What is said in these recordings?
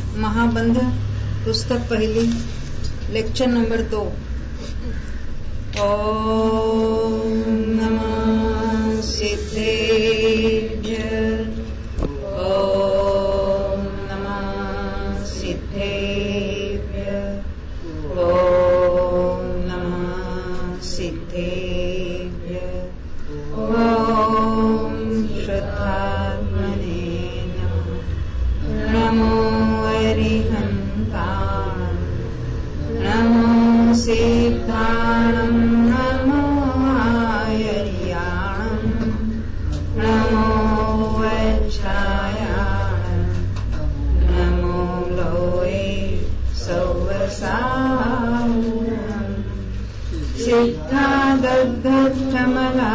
महाबंध पुस्तक पहली lecture number 2। ओम नमः सिद्धेभ्यः। ओम नमः सिद्धेभ्यः। ओम नमः सिद्धेभ्यः। ओम श्रद्धात्मने नमः। नमो अरिहन्ताणं नमो सिद्धाणं नमो आयर्याणं नमो वज्रायाणं नमो लोये सौवसाहुणं सिद्धादग्धमला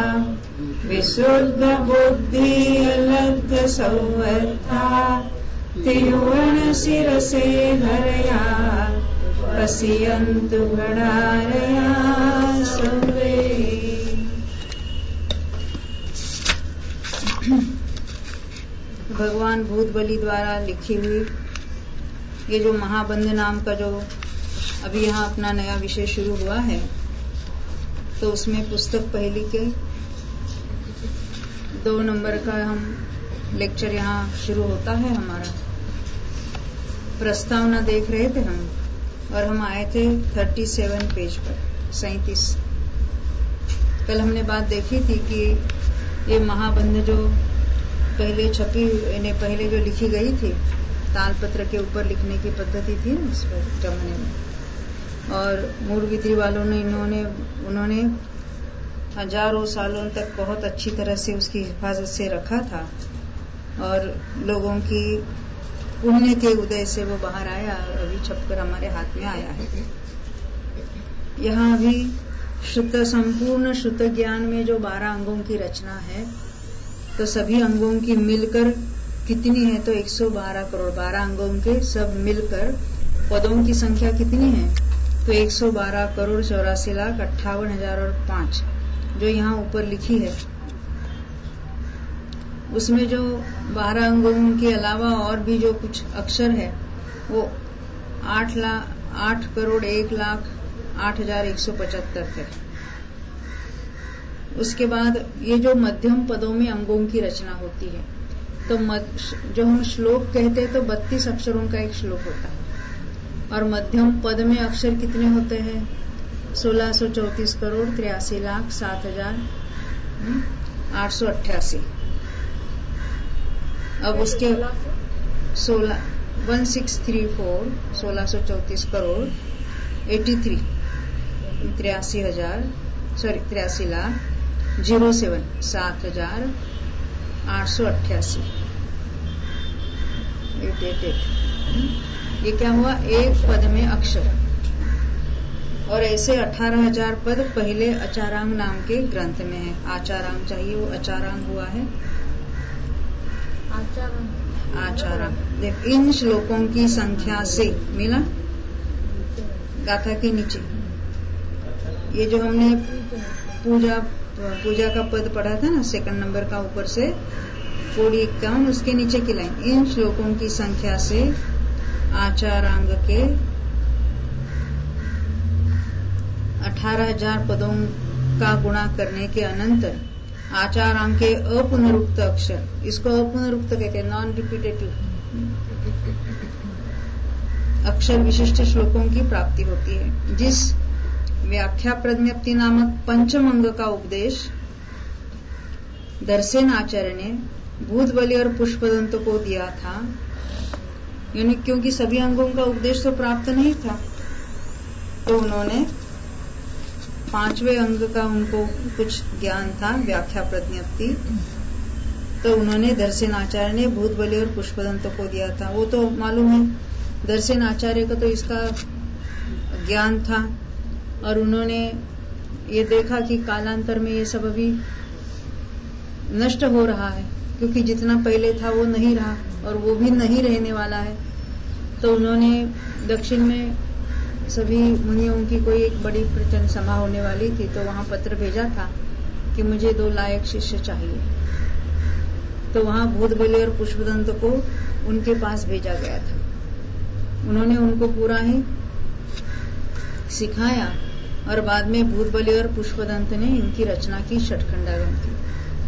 विशुद्धबुद्धिलब्धसौवर्धा तिरुवनशिरसे धरया पश्यन्तु गणारया सर्वे। भगवान भूतबली द्वारा लिखी हुई ये जो महाबंध नाम का जो अभी यहाँ अपना नया विषय शुरू हुआ है, तो उसमें पुस्तक पहली के 2 नंबर का हम लेक्चर यहाँ शुरू होता है। हमारा प्रस्तावना देख रहे थे हम, और हम आए थे 37 पेज पर 37। कल हमने बात देखी थी कि ये महाबंध जो पहले पहले जो लिखी गई थी, तालपत्र के ऊपर लिखने की पद्धति थी ना, उस पर जमाने में, और मूर्विद्री वालों ने उन्होंने हजारों सालों तक बहुत अच्छी तरह से उसकी हिफाजत से रखा था, और लोगों की पुण्य के उदय से वो बाहर आया, अभी छपकर हमारे हाथ में आया है। यहाँ अभी संपूर्ण शुद्ध ज्ञान में जो 12 अंगों की रचना है, तो सभी अंगों की मिलकर कितनी है? तो 112 करोड़। 12 अंगों के सब मिलकर पदों की संख्या कितनी है? तो 112 करोड़ 84,58,005 जो यहाँ ऊपर लिखी है। उसमें जो 12 अंगों के अलावा और भी जो कुछ अक्षर है वो 8,01,08,175 है। उसके बाद ये जो मध्यम पदों में अंगों की रचना होती है, तो जो हम श्लोक कहते हैं तो 32 अक्षरों का एक श्लोक होता है, और मध्यम पद में अक्षर कितने होते हैं? 1634 करोड़ 83,07,888। अब उसके 1634 करोड़ 83 7,888। ये क्या हुआ? एक पद में अक्षर। और ऐसे 18,000 पद पहले अचारांग नाम के ग्रंथ में है। आचारांग चाहिए, वो अचारांग हुआ है। आचारांग देख, इन श्लोकों की संख्या से मिला गाथा के नीचे। ये जो हमने पूजा का पद पढ़ा था ना, 2 नंबर का ऊपर से 41, उसके नीचे की लाइन, इन श्लोकों की संख्या से आचारांग के 18,000 पदों का गुणा करने के अनंतर आचारांग के अपुनरुक्त अक्षर, इसको अपुनरुक्त कहते हैं, नॉन रिपीटेटिव अक्षर विशिष्ट श्लोकों की प्राप्ति होती है। जिस व्याख्या प्रज्ञप्ति नामक पंचम अंग का उपदेश दर्शन आचार्य ने भूतबली और पुष्पदंत को दिया था, यानी क्योंकि सभी अंगों का उपदेश तो प्राप्त नहीं था, तो उन्होंने 5वें अंग का उनको कुछ ज्ञान था, व्याख्या प्रज्ञप्ति, तो उन्होंने दर्शन आचार्य ने भूतबली और पुष्पदंत को दिया था। वो तो मालूम है, दर्शन आचार्य का तो इसका ज्ञान था, और उन्होंने ये देखा कि कालांतर में ये सब अभी नष्ट हो रहा है, क्योंकि जितना पहले था वो नहीं रहा, और वो भी नहीं रहने वाला है। तो उन्होंने दक्षिण में सभी मुनियों की कोई एक बड़ी प्रचंड सभा होने वाली थी, तो वहां पत्र भेजा था कि मुझे 2 लायक शिष्य चाहिए। तो वहां भूतबली और पुष्पदंत को उनके पास भेजा गया था। उन्होंने उनको पूरा ही सिखाया और बाद में भूतबली और पुष्पदंत ने इनकी रचना की षटखंडागम की।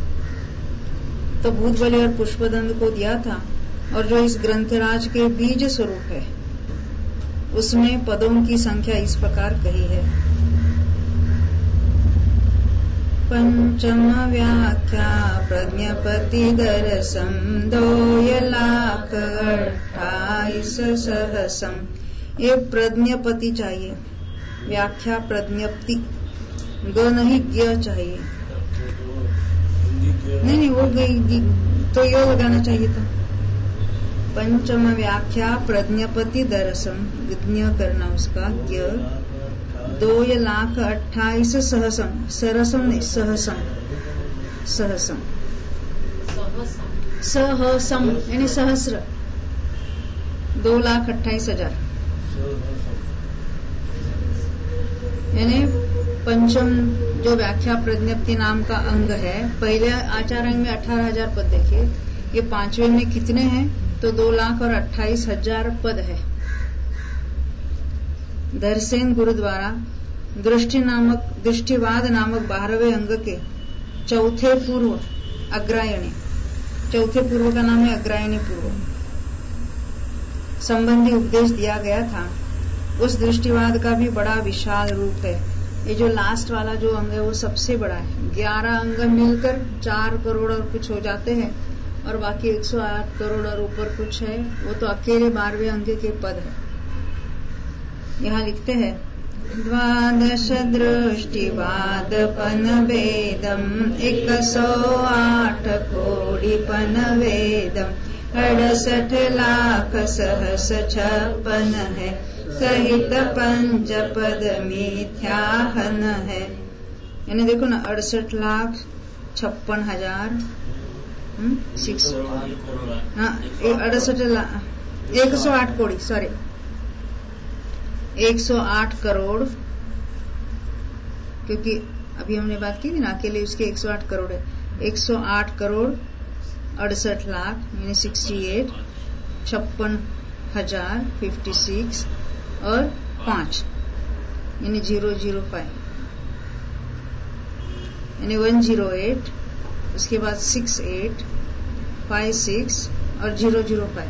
तो भूतबली और पुष्पदंत को दिया था, और जो इस ग्रंथराज के बीज स्वरूप है उसमें पदों की संख्या इस प्रकार कही है। पंचम व्याख्या प्रज्ञपति दरसम 2,28,000 सहसम। ये प्रज्ञपति चाहिए, व्याख्या प्रज्ञप्ति, ग नहीं ज्ञ चाहिए। नहीं वो गई तो यो लगाना चाहिए था। पंचम व्याख्या प्रज्ञपति दरसम, विज्ञ करना उसका ज्ञ, 2,28,000 सहसम, सरसम नहीं सहसम, सहसम सहसम यानी सहस्र, 2,28,000 यानी पंचम जो व्याख्या प्रज्ञप्ति नाम का अंग है, पहले आचार अंग में 18,000 पद देखिए, ये पांचवें में कितने हैं तो 2,28,000 पद है। धरसेन गुरु द्वारा दृष्टिवाद नामक 12वें अंग के चौथे पूर्व अग्रायणी, चौथे पूर्व का नाम है अग्रायणी पूर्व, संबंधी उपदेश दिया गया था। उस दृष्टिवाद का भी बड़ा विशाल रूप है। ये जो लास्ट वाला जो अंग है वो सबसे बड़ा है। 11 अंग मिलकर 4 करोड़ और कुछ हो जाते हैं, और बाकी 108 करोड़ और ऊपर कुछ है, वो तो अकेले 12वें अंग के पद है। यहाँ लिखते हैं 12 दृष्टिवाद पन वेदम 108 कोटि पन वेदम 68 लाख सहस 56 है, सहित पंच पद मिथ्याहन है। यानी देखो ना 68,56,000 108 कोड़ी, सॉरी 108 करोड़, क्योंकि अभी हमने बात की थी ना अकेले उसके 108 करोड़ है। 108 करोड़ 68 लाख यानी 68, 56,000 56 और 5 यानी 005 यानी 108, उसके बाद 68, 56 और 005।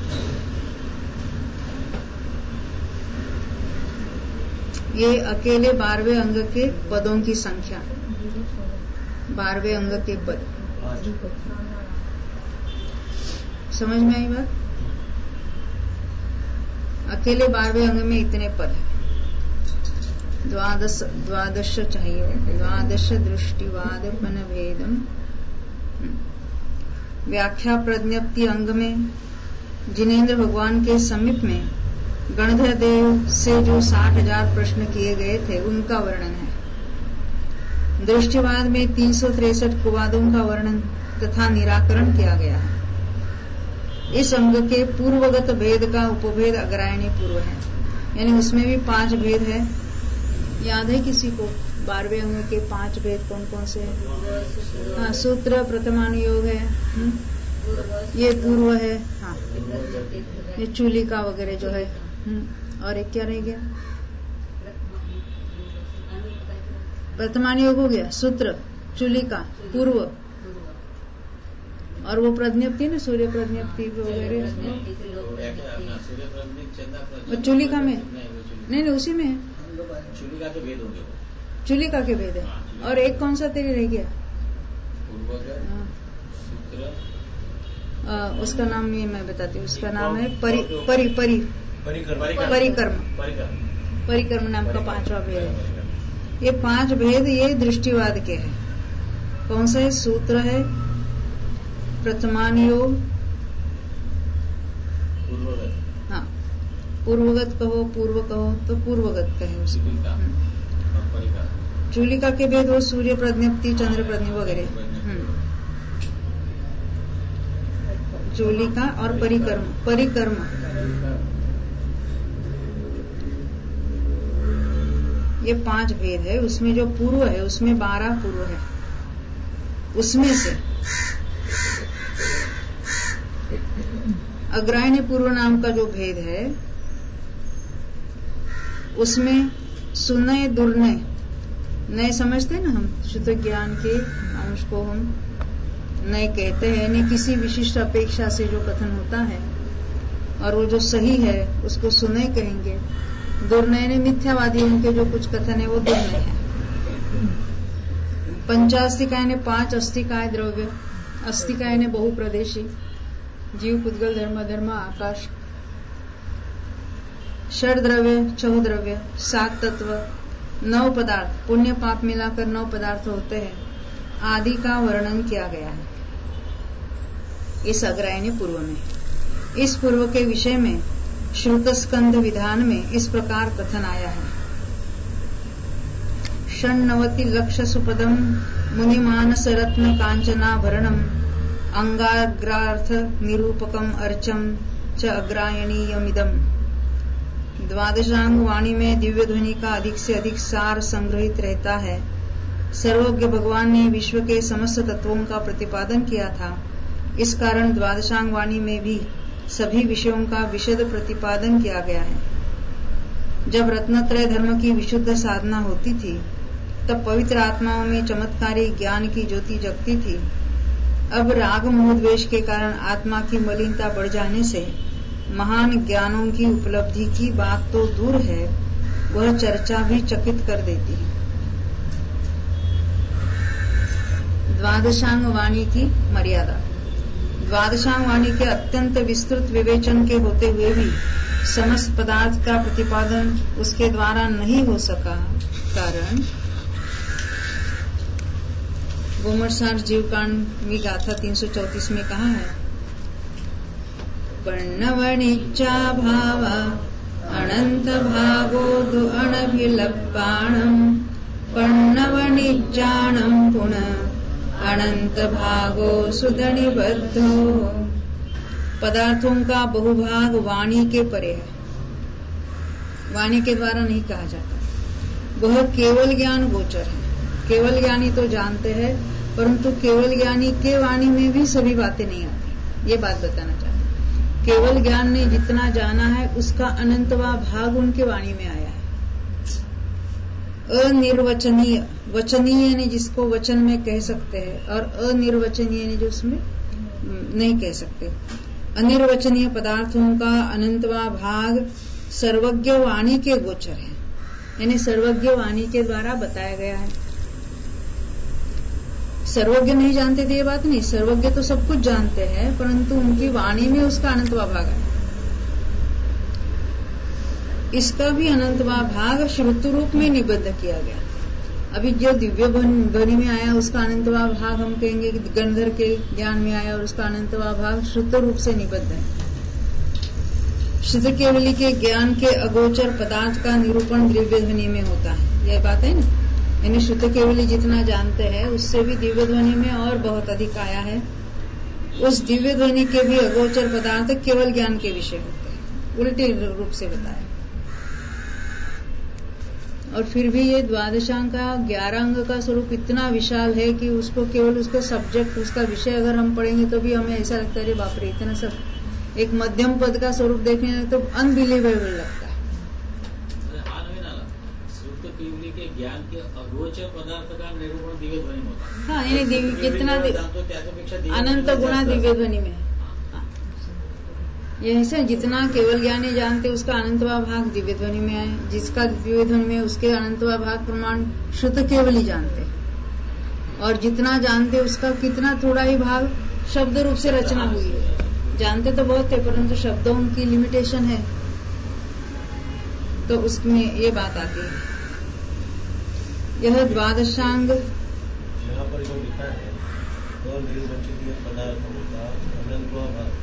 ये अकेले 12वें अंग के पदों की संख्या, 12वें अंग के पद। समझ में आई बात? अकेले 12वें अंग में इतने पद हैं। 12 चाहिए, 12 दृष्टिवाद पन भेदम। व्याख्या प्रज्ञप्ति अंग में जिनेन्द्र भगवान के समीप में गणधर देव से जो 60,000 प्रश्न किए गए थे उनका वर्णन है। दृष्टिवाद में 363 कुवादों का वर्णन तथा निराकरण किया गया है। इस अंग के पूर्वगत भेद का उपभेद अग्रायणी पूर्व है, यानी उसमें भी 5 भेद है। याद है किसी को 12वें अंग के 5 भेद कौन कौन से हैं? हाँ, सूत्र प्रथमानुयोग है, ये पूर्व है, हाँ ये चूलिका वगैरह जो है, और एक क्या रह गया? प्रथमानुयोग हो गया, सूत्र, चूलिका, पूर्व, और वो प्रज्ञप्ति ना सूर्य प्रज्ञप्ति वगैरह चूलिका में नहीं उसी में है। चूलिका के भेद होंगे, चूलिका के भेद है। और एक कौन सा तेरे रह गया? उसका नाम ये मैं बताती हूँ, उसका नाम है परिकर्म नाम का 5वां भेद है। ये 5 भेद ये दृष्टिवाद के हैं। कौन सा है? सूत्र है, प्रथमानुयोग, हाँ पूर्वगत कहो, पूर्व कहो तो पूर्वगत कहे उसको। चूलिका के भेद वो सूर्य प्रज्ञप्ति, चंद्र प्रज्ञ वगैरह। चूलिका और परिकर्म ये 5 भेद है। उसमें जो पूर्व है उसमें 12 पूर्व है। उसमें से अग्रायणी पूर्व नाम का जो भेद है उसमें सुनय दुर्नय, नए समझते ना हम, शुद्ध ज्ञान के अंश को हम नए कहते हैं। यानी किसी विशिष्ट अपेक्षा से जो कथन होता है और वो जो सही है उसको सुनय कहेंगे। दुर्नय ने मिथ्यावादी उनके जो कुछ कथन है वो दुर्नय है। पंचास्तिकाय ने 5 अस्तिकाय द्रव्य, अस्तिकाय ने बहुप्रदेशी, जीव पुद्गल धर्म धर्म आकाश, षड द्रव्य 6 द्रव्य, 7 तत्व, 9 पदार्थ, पुण्य पाप मिलाकर 9 पदार्थ होते हैं आदि का वर्णन किया गया है इस अग्रायणी पूर्व में। इस पूर्व के विषय में श्रुत स्कंध विधान में इस प्रकार कथन आया है। 96 लक्ष सुपदम मुनिमानस रत्न कांचनाभरणम अंगाग्रार्थ निरूपकम अर्चम च अग्रायणीयमिदम। द्वादशांग वाणी में दिव्य ध्वनि का अधिक से अधिक सार संग्रहित रहता है। सर्वज्ञ भगवान ने विश्व के समस्त तत्वों का प्रतिपादन किया था, इस कारण द्वादशांग वाणी में भी सभी विषयों का विशद प्रतिपादन किया गया है। जब रत्नत्रय धर्म की विशुद्ध साधना होती थी तब पवित्र आत्माओं में चमत्कारी ज्ञान की ज्योति जगती थी। अब राग मोह द्वेष के कारण आत्मा की मलिनता बढ़ जाने से महान ज्ञानों की उपलब्धि की बात तो दूर है, वह चर्चा भी चकित कर देती है। द्वादशांग वाणी की मर्यादा। द्वादशांग वाणी के अत्यंत विस्तृत विवेचन के होते हुए भी समस्त पदार्थ का प्रतिपादन उसके द्वारा नहीं हो सका। कारण गोमरसार जीवकांड की गाथा 334 में कहा है, पर्णवणिज्जा भाव अनंत भागो दु अनभिलप्पाणम पर्णवणिज्जाणम पुनः अनंत भागो सुधनिबद्धो। पदार्थों का बहुभाग वाणी के परे है, वाणी के द्वारा नहीं कहा जाता। वह केवल ज्ञान गोचर है। केवल ज्ञानी तो जानते हैं, परंतु केवल ज्ञानी के वाणी में भी सभी बातें नहीं आती। ये बात बताना चाहते। केवल ज्ञान ने जितना जाना है उसका अनंतवा भाग उनके वाणी में आया है। अनिर्वचनीय, वचनीय ने जिसको वचन में कह सकते हैं और अनिर्वचनीय ने जो उसमें नहीं कह सकते। अनिर्वचनीय पदार्थों का अनंतवा भाग सर्वज्ञ वाणी के गोचर है, यानी सर्वज्ञ वाणी के द्वारा बताया गया है। सर्वज्ञ नहीं जानते थे ये बात नहीं, सर्वज्ञ तो सब कुछ जानते हैं, परंतु उनकी वाणी में उसका अनंतवा भाग है। इसका भी अनंतवा भाग श्रुत रूप में निबद्ध किया गया। अभी जो दिव्य ध्वनि में आया उसका अनंतवा भाग हम कहेंगे गंधर के ज्ञान में आया और उसका अनंतवा भाग श्रुत रूप से निबद्ध है। शुद्ध केवली के ज्ञान के अगोचर पदार्थ का निरूपण दिव्य ध्वनि में होता है। यह बात है ना, यानी शुद्ध केवली जितना जानते हैं उससे भी दिव्य ध्वनि में और बहुत अधिक आया है। उस दिव्य ध्वनि के भी अगोचर पदार्थ केवल ज्ञान के विषय होते हैं, उल्टे रूप से बताया। और फिर भी ये द्वादशांग का 11 अंग का स्वरूप इतना विशाल है कि उसको केवल उसका सब्जेक्ट, उसका विषय अगर हम पढ़ेंगे तो भी हमें ऐसा लगता है रे बाप रे, इतना सब एक मध्यम पद का स्वरूप देखने में तो अनबिलीवेबल लगता है। के ज्ञान के अगोचर पदार्थ का निरूपण दिव्य ध्वनि में होता है। हाँ, यानी कितना अनंत गुणा दिव्य ध्वनि में है। यही से जितना केवल ज्ञानी जानते उसका अनंतवा भाग दिव्य ध्वनि में आए, जिसका दिव्य ध्वनि में उसके अनंतवा भाग प्रमाण शुद्ध केवल ही जानते, और जितना जानते उसका कितना थोड़ा ही भाग शब्द रूप से रचना हुई है। जानते तो बहुत है परंतु शब्दों की लिमिटेशन है, तो उसमें ये बात आती है। यह द्वादशांग यहाँ पर जो लिखा है तो निर्वचनीय पदार्थों का अनंतवा भाग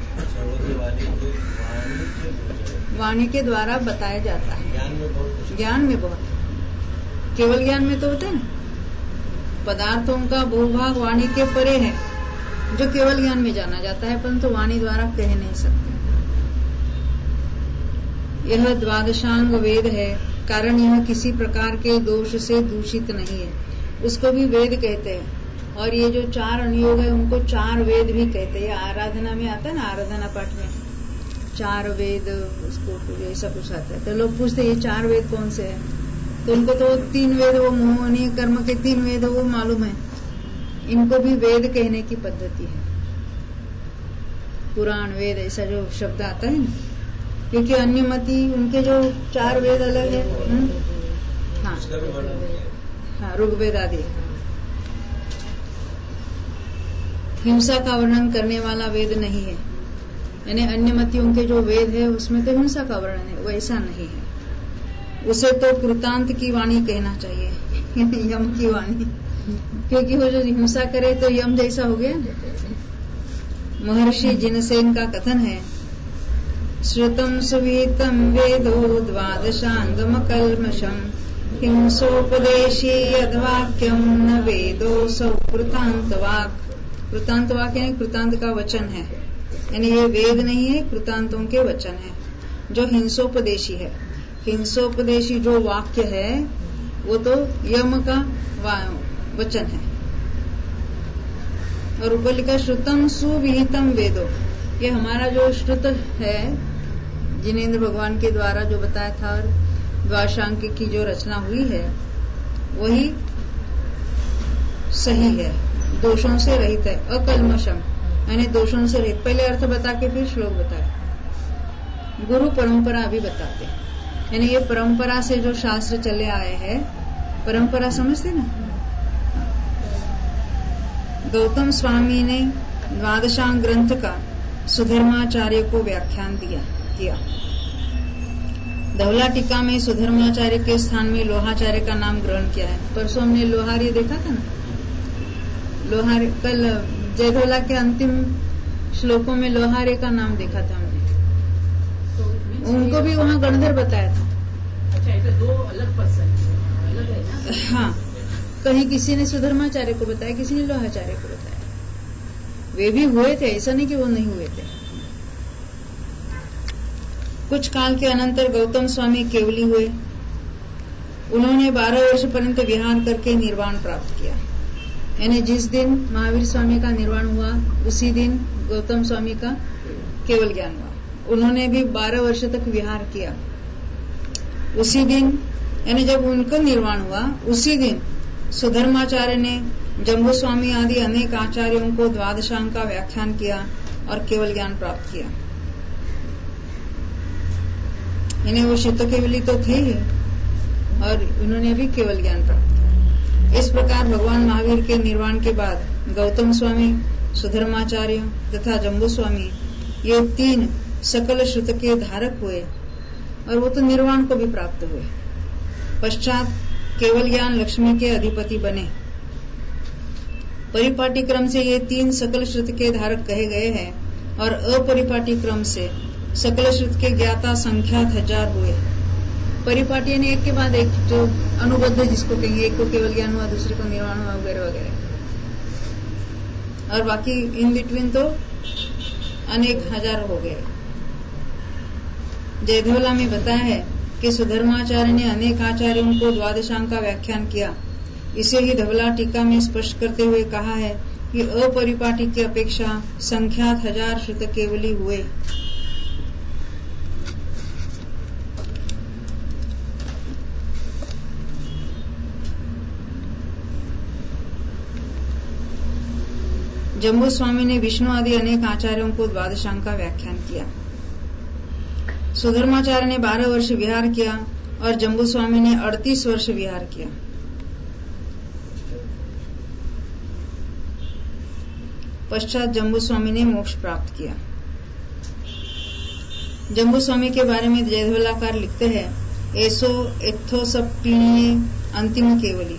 वाणी के द्वारा बताया जाता है। ज्ञान में बहुत केवल ज्ञान में तो होते हैं। पदार्थों का बहुभाग वाणी के परे है, जो केवल ज्ञान में जाना जाता है, परंतु वाणी द्वारा कह नहीं सकते। यह द्वादशांग वेद है, कारण यह किसी प्रकार के दोष से दूषित नहीं है, उसको भी वेद कहते हैं। और ये जो 4 अनुयोग है उनको 4 वेद भी कहते हैं। आराधना में आता है ना, आराधना पाठ में 4 वेद, उसको ऐसा कुछ आता है। तो लोग पूछते ये 4 वेद कौन से हैं, तो उनको तो 3 वेद, वो मोहनी कर्म के 3 वेद वो मालूम है। इनको भी वेद कहने की पद्धति है, पुराण वेद ऐसा जो शब्द आता है ना, क्योंकि अन्यमति उनके जो 4 वेद अलग है। हाँ, ऋग्वेद आदि। हिंसा का वर्णन करने वाला वेद नहीं है, यानी अन्यमतियों के जो वेद है उसमें तो हिंसा का वर्णन है, वैसा नहीं है। उसे तो कृतांत की वाणी कहना चाहिए, यम की वाणी, क्योंकि वो जो हिंसा करे तो यम जैसा हो गया। महर्षि जिनसेन का कथन है, श्रुतम सुवितम वेदो द्वादशांगम कल्मषम हिंसोपदेशी यद्वाक्यम न वेदो सौ कृतांत वाक्। कृतांत वाक्य यानी कृतांत का वचन है, यानी ये वेद नहीं है, कृतांतों के वचन है जो हिंसोपदेशी है। हिंसोपदेशी जो वाक्य है वो तो यम का वचन है। और ऊपर लिखा श्रुतम सुविहितम वेदो, ये हमारा जो श्रुत है जिनेंद्र भगवान के द्वारा जो बताया था, और द्वादशांग की जो रचना हुई है वही सही है, दोषों से रहित है, अकल्मषम यानी दोषों से रहित। पहले अर्थ बता के फिर श्लोक बताए। गुरु परंपरा भी बताते, यानी ये परंपरा से जो शास्त्र चले आए हैं, परंपरा समझते ना। गौतम स्वामी ने द्वादशांग ग्रंथ का सुधर्माचार्य को व्याख्यान किया। धवला टीका में सुधर्माचार्य के स्थान में लोहाचार्य का नाम ग्रहण किया है। परसों हमने लोहार्य देखा था ना, लोहार्य। कल जयधवला के अंतिम श्लोकों में लोहार्य का नाम देखा था हमने, तो उनको भी वहाँ गणधर बताया था। अच्छा, ऐसे 2 अलग पर्सन अलग है ना? हाँ, कहीं किसी ने सुधर्माचार्य को बताया, किसी ने लोहाचार्य को बताया। वे भी हुए थे, ऐसा नहीं कि वो नहीं हुए थे। कुछ काल के अनंतर गौतम स्वामी केवली हुए। उन्होंने 12 वर्ष पर्यंत विहार करके निर्वाण प्राप्त किया, यानी जिस दिन महावीर स्वामी का निर्वाण हुआ उसी दिन गौतम स्वामी का केवल ज्ञान हुआ। उन्होंने भी 12 वर्ष तक विहार किया। उसी दिन यानी जब उनका निर्वाण हुआ उसी दिन सुधर्माचार्य ने जम्बू स्वामी आदि अनेक आचार्यों को द्वादशांग का व्याख्यान किया और केवल ज्ञान प्राप्त किया। यानी वो शुद्ध केवली तो थे ही, और उन्होंने भी केवल ज्ञान प्राप्त किया। इस प्रकार भगवान महावीर के निर्वाण के बाद गौतम स्वामी, सुधर्माचार्य तथा जम्बू स्वामी ये 3 सकल श्रुत के धारक हुए, और वो तो निर्वाण को भी प्राप्त हुए। पश्चात केवल ज्ञान लक्ष्मी के अधिपति बने। परिपाटी क्रम से ये 3 सकल श्रुत के धारक कहे गए हैं, और अपरिपाटी क्रम से सकल श्रुत के ज्ञाता संख्यात 1000 हुए। परिपाटी यानी एक के बाद एक, जो अनुबद्ध जिसको कहेंगे, एक को केवल ज्ञान हुआ, दूसरे को निर्वाण हुआ, वगैरह वगैरह, और बाकी इन बिटवीन तो अनेक 1000 हो गए। जयधवला में बताया है कि सुधर्माचार्य ने अनेक आचार्यों को द्वादशांग का व्याख्यान किया। इसे ही धवला टीका में स्पष्ट करते हुए कहा है कि अपरिपाटी की अपेक्षा संख्यात 1000 श्रुत केवली हुए। जम्बू स्वामी ने विष्णु आदि अनेक आचार्यों को द्वादशांग का व्याख्यान किया। सुधर्माचार्य ने 12 वर्ष विहार किया और जम्बू स्वामी ने 38 वर्ष विहार किया। पश्चात जम्बू स्वामी ने मोक्ष प्राप्त किया। जम्बू स्वामी के बारे में जयधवलाकार लिखते हैं, ऐसो एथोसपिणीय अंतिम केवली,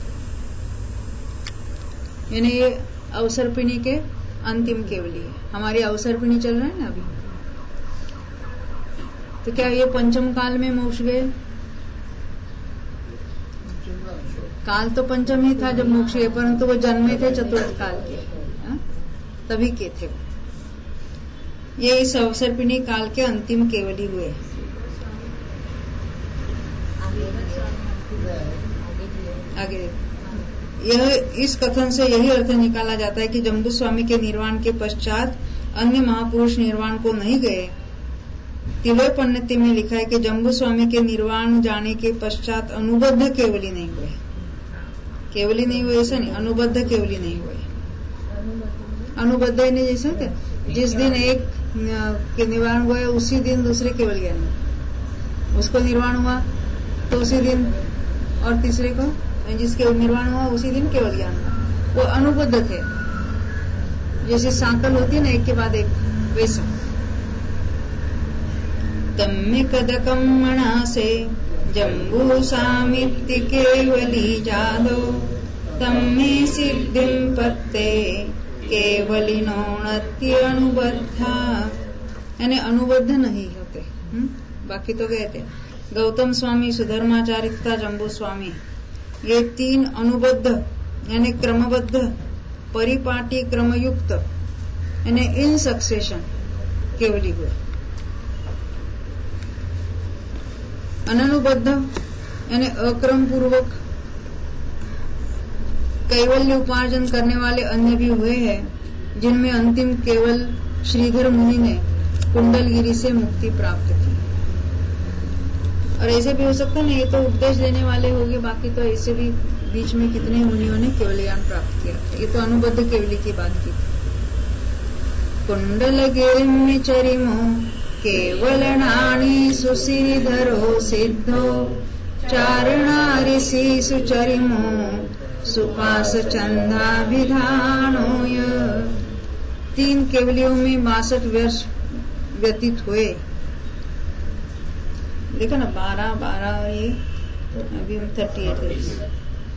यानी ये अवसरपिणी के अंतिम केवली है। हमारी अवसरपिणी चल रहा है ना अभी, तो क्या ये पंचम काल में मोक्ष गए? काल तो पंचम ही था जब मोक्ष गए, परंतु वो जन्मे थे चतुर्थ काल के, तभी के थे वो। ये इस अवसरपिणी काल के अंतिम केवली हुए। आगे यह इस कथन से यही अर्थ निकाला जाता है कि जम्बू स्वामी के निर्वाण के पश्चात अन्य महापुरुष निर्वाण को नहीं गए, तिलय पन्नति में लिखा है कि जम्बू स्वामी के निर्वाण जाने के पश्चात अनुबद्ध केवली नहीं हुए। केवली नहीं हुए ऐसा नहीं, अनुबद्ध केवली नहीं हुए। अनुबद्ध ने जैसा क्या, जिस दिन एक के निर्वाण हुआ है उसी दिन दूसरे केवल ज्ञान हुआ, उसको निर्वाण हुआ तो उसी दिन, और तीसरे को जिसके निर्वाण हुआ उसी दिन केवल ज्ञान हुआ। वो अनुबद्ध थे, जैसे सांकल होती है ना एक के बाद एक, वैसा। तम्मे कदकम मणासे जम्बू सामित्ति केवली जादो तम्मे सिद्धिम पत्ते केवलिनोणत्य अनुबद्धा, यानी अनुबद्ध नहीं होते। बाकी तो गए थे गौतम स्वामी, सुधर्माचार्य तथा जम्बू स्वामी, ये तीन अनुबद्ध यानी क्रमबद्ध परिपाटी क्रमयुक्त यानी इन सक्सेशन केवली हुए। अनुबद्ध यानी अक्रम पूर्वक कैवल्य उपार्जन करने वाले अन्य भी हुए हैं, जिनमें अंतिम केवल श्रीधर मुनि ने कुंडलगिरी से मुक्ति प्राप्त की। और ऐसे भी हो सकता है ना, ये तो उपदेश देने वाले होंगे, बाकी तो ऐसे भी बीच में कितने मुनियों ने केवल ज्ञान प्राप्त किया। ये तो अनुबद्ध केवली की बात की। कुंडलगिरि में चरिमो केवलनाणी सुश्रीधरो सिद्धो चारणा ऋषि सुचरिमो सुपास चंदाभिधानो। 3 केवलियों में 62 वर्ष व्यतीत हुए। देखो ना 12 और ये अभी हम 38 है,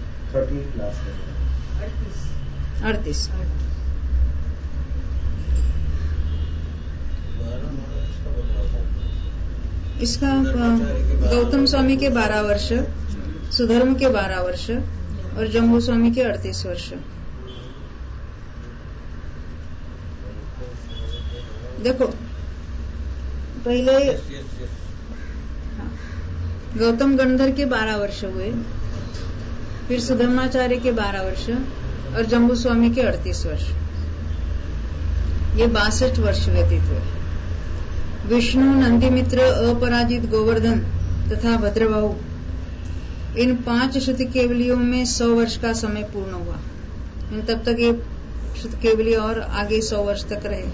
38 इसका गौतम स्वामी के 12 वर्ष, सुधर्म के 12 वर्ष और जम्बू स्वामी के 38 वर्ष। देखो पहले गौतम गंधर के 12 वर्ष हुए, फिर सुधर्माचार्य के 12 वर्ष और जम्बू स्वामी के 38 वर्ष, ये 62 वर्ष व्यतीत हुए। विष्णु, नंदीमित्र, अपराजित, गोवर्धन तथा भद्रबाहु, इन 5 श्रुति केवलियों में 100 वर्ष का समय पूर्ण हुआ। तब तक ये श्रुति केवली और आगे 100 वर्ष तक रहे।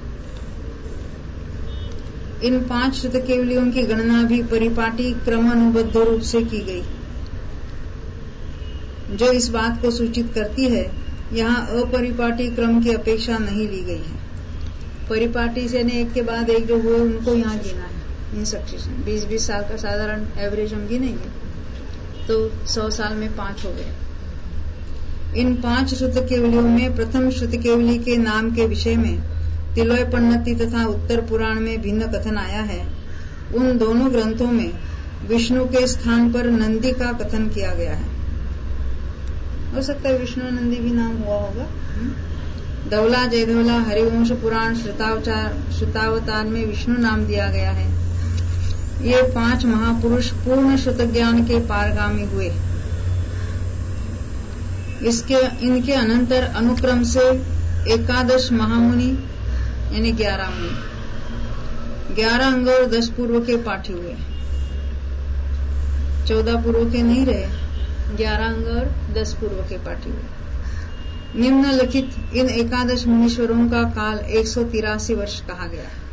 इन 5 श्रुति केवलियों की गणना भी परिपाटी क्रमानुबद्ध रूप से की गई, जो इस बात को सूचित करती है यहाँ अपरिपाटी क्रम की अपेक्षा नहीं ली गई है। परिपाटी से एक के बाद एक जो हुए उनको यहाँ गिना है। इन सक्सेशन 20-20 साल का साधारण एवरेज हम गिनेंगे तो 100 साल में 5 हो गए। इन 5 श्रुति केवलियों में प्रथम श्रुति केवली के नाम के विषय में तिलय पन्नति तथा उत्तर पुराण में भिन्न कथन आया है। उन दोनों ग्रंथों में विष्णु के स्थान पर नंदी का कथन किया गया है। हो सकता है विष्णु नंदी भी नाम हुआ होगा। धवला, जयधवला, हरिवंश पुराण, श्रुतावतार में विष्णु नाम दिया गया है। ये 5 महापुरुष पूर्ण श्रुत ज्ञान के पारगामी हुए। इनके अनंतर अनुक्रम से 11 महामुनि यानी 11 मुनि, 11 अंग और 10 पूर्व के पाठी हुए। 14 पूर्व के नहीं रहे, 11 अंग और 10 पूर्व के पाठी हुए। निम्नलिखित इन 11 मुनीश्वरों का काल 183 वर्ष कहा गया है।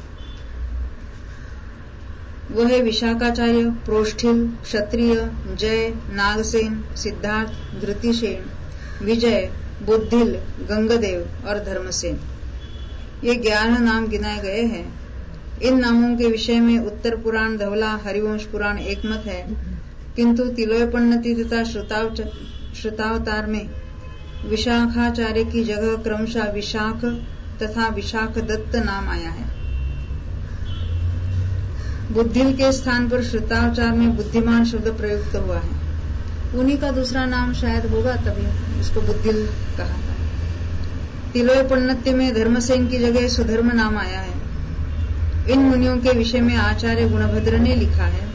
वह है विशाखाचार्य, प्रोष्ठिल, क्षत्रिय, जय, नागसेन, सिद्धार्थ, धृतिसेन, विजय, बुद्धिल, गंगदेव और धर्मसेन। ये 11 नाम गिनाए गए हैं। इन नामों के विषय में उत्तर पुराण, धवला, हरिवंश पुराण एक मत है, किंतु तिलोपन्नति तथा श्रुतावतार में विशाखाचार्य की जगह क्रमशः विशाख तथा विशाख दत्त नाम आया है। बुद्धिल के स्थान पर श्रुतावतार में बुद्धिमान शब्द प्रयुक्त हुआ है। उन्हीं का दूसरा नाम शायद होगा, तभी इसको बुद्धिल कहा था। तिलोपन्नति में धर्मसेन की जगह सुधर्म नाम आया है। इन मुनियों के विषय में आचार्य गुणभद्र ने लिखा है।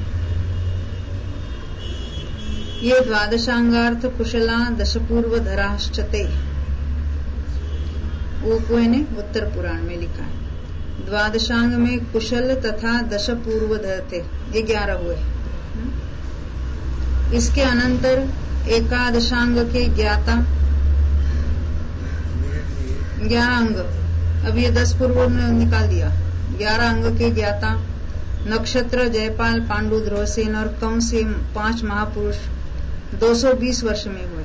ये द्वादशांगार्थ कुशला दशपूर्व धराश्चते, वो ने उत्तर पुराण में लिखा है। द्वादशांग में कुशल तथा दश पूर्वधर थे, ये 11 हुए। इसके अनंतर एकादशांग के ज्ञाता 11 अंग, अब ये 10 पूर्व में निकाल दिया। 11 अंग के ज्ञाता नक्षत्र, जयपाल, पांडु, ध्रुवसेन और कंस से 5 महापुरुष 220 वर्ष में हुए।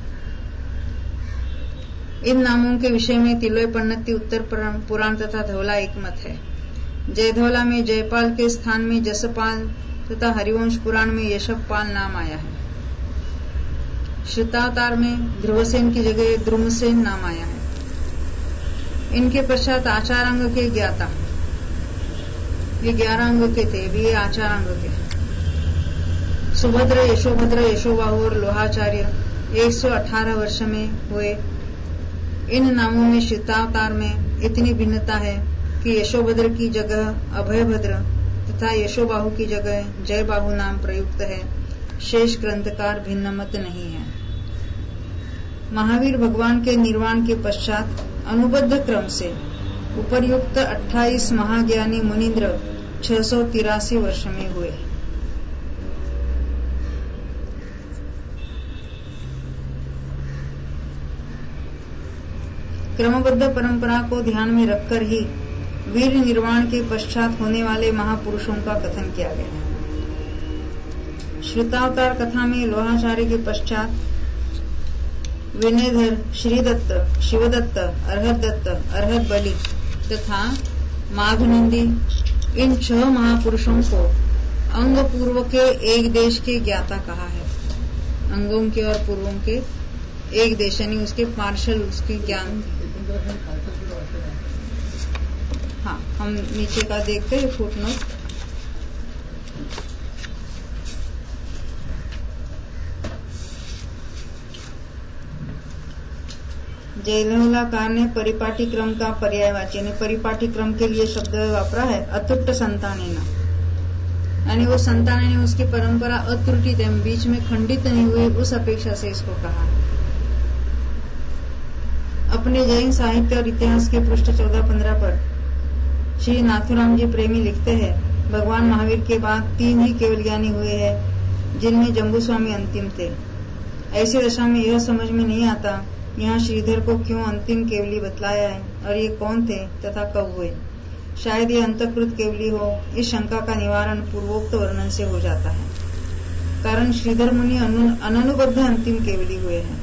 इन नामों के विषय में तिलोय पन्नति उत्तर पुराण तथा धवला एक मत है। जयधवला में जयपाल के स्थान में जसपाल तथा हरिवंश पुराण में यशपाल नाम आया है। श्रुतावतार में ध्रुवसेन की जगह द्रुमसेन नाम आया है। इनके पश्चात आचारांग के ज्ञाता, ये 11 अंग के थे, भी ये आचारांग के सुभद्र, यशोभद्र, यशोबाहु और लोहाचार्य 118 वर्ष में हुए। इन नामों में श्रुतावतार में इतनी भिन्नता है कि यशोभद्र की जगह अभयभद्र तथा यशोबाहु की जगह जयबाहु नाम प्रयुक्त है। शेष ग्रंथकार भिन्न मत नहीं है। महावीर भगवान के निर्वाण के पश्चात अनुबद्ध क्रम से उपर्युक्त 28 महाज्ञानी मुनीन्द्र 683 वर्ष में हुए। क्रमबद्ध परंपरा को ध्यान में रखकर ही वीर निर्वाण के पश्चात होने वाले महापुरुषों का कथन किया गया है। श्रुतावतार कथा में लोहाचार्य के पश्चात विनयधर, श्रीदत्त, शिवदत्त, अर्हतदत्त, अर्हत बलि तथा माघनंदी, इन 6 महापुरुषों को अंग पूर्व के एक देश के ज्ञाता कहा है। अंगों के और पूर्वों के एक देश यानी उसके पार्शल, उसके ज्ञान। हाँ, हम नीचे का देखते हैं फुटनोट। जयधवलाकार ने परिपाटी क्रम का पर्यायवाची ने परिपाटी क्रम के लिए शब्द वापरा है अतुट्ट संतानेना, यानी वो संतान ने उसकी परंपरा अत्रुटित है, बीच में खंडित नहीं हुई, उस अपेक्षा से इसको कहा। अपने जैन साहित्य और इतिहास के पृष्ठ 14-15 पर श्री नाथुराम जी प्रेमी लिखते हैं, भगवान महावीर के बाद 3 ही केवल ज्ञानी हुए हैं, जिनमें जम्बू स्वामी अंतिम थे। ऐसी दशा में यह समझ में नहीं आता यहाँ श्रीधर को क्यों अंतिम केवली बतलाया है और ये कौन थे तथा कब हुए। शायद ये अंतःकृत केवली हो। इस शंका का निवारण पूर्वोक्त वर्णन से हो जाता है। कारण श्रीधर मुनि अननुबद्ध अंतिम केवली हुए हैं,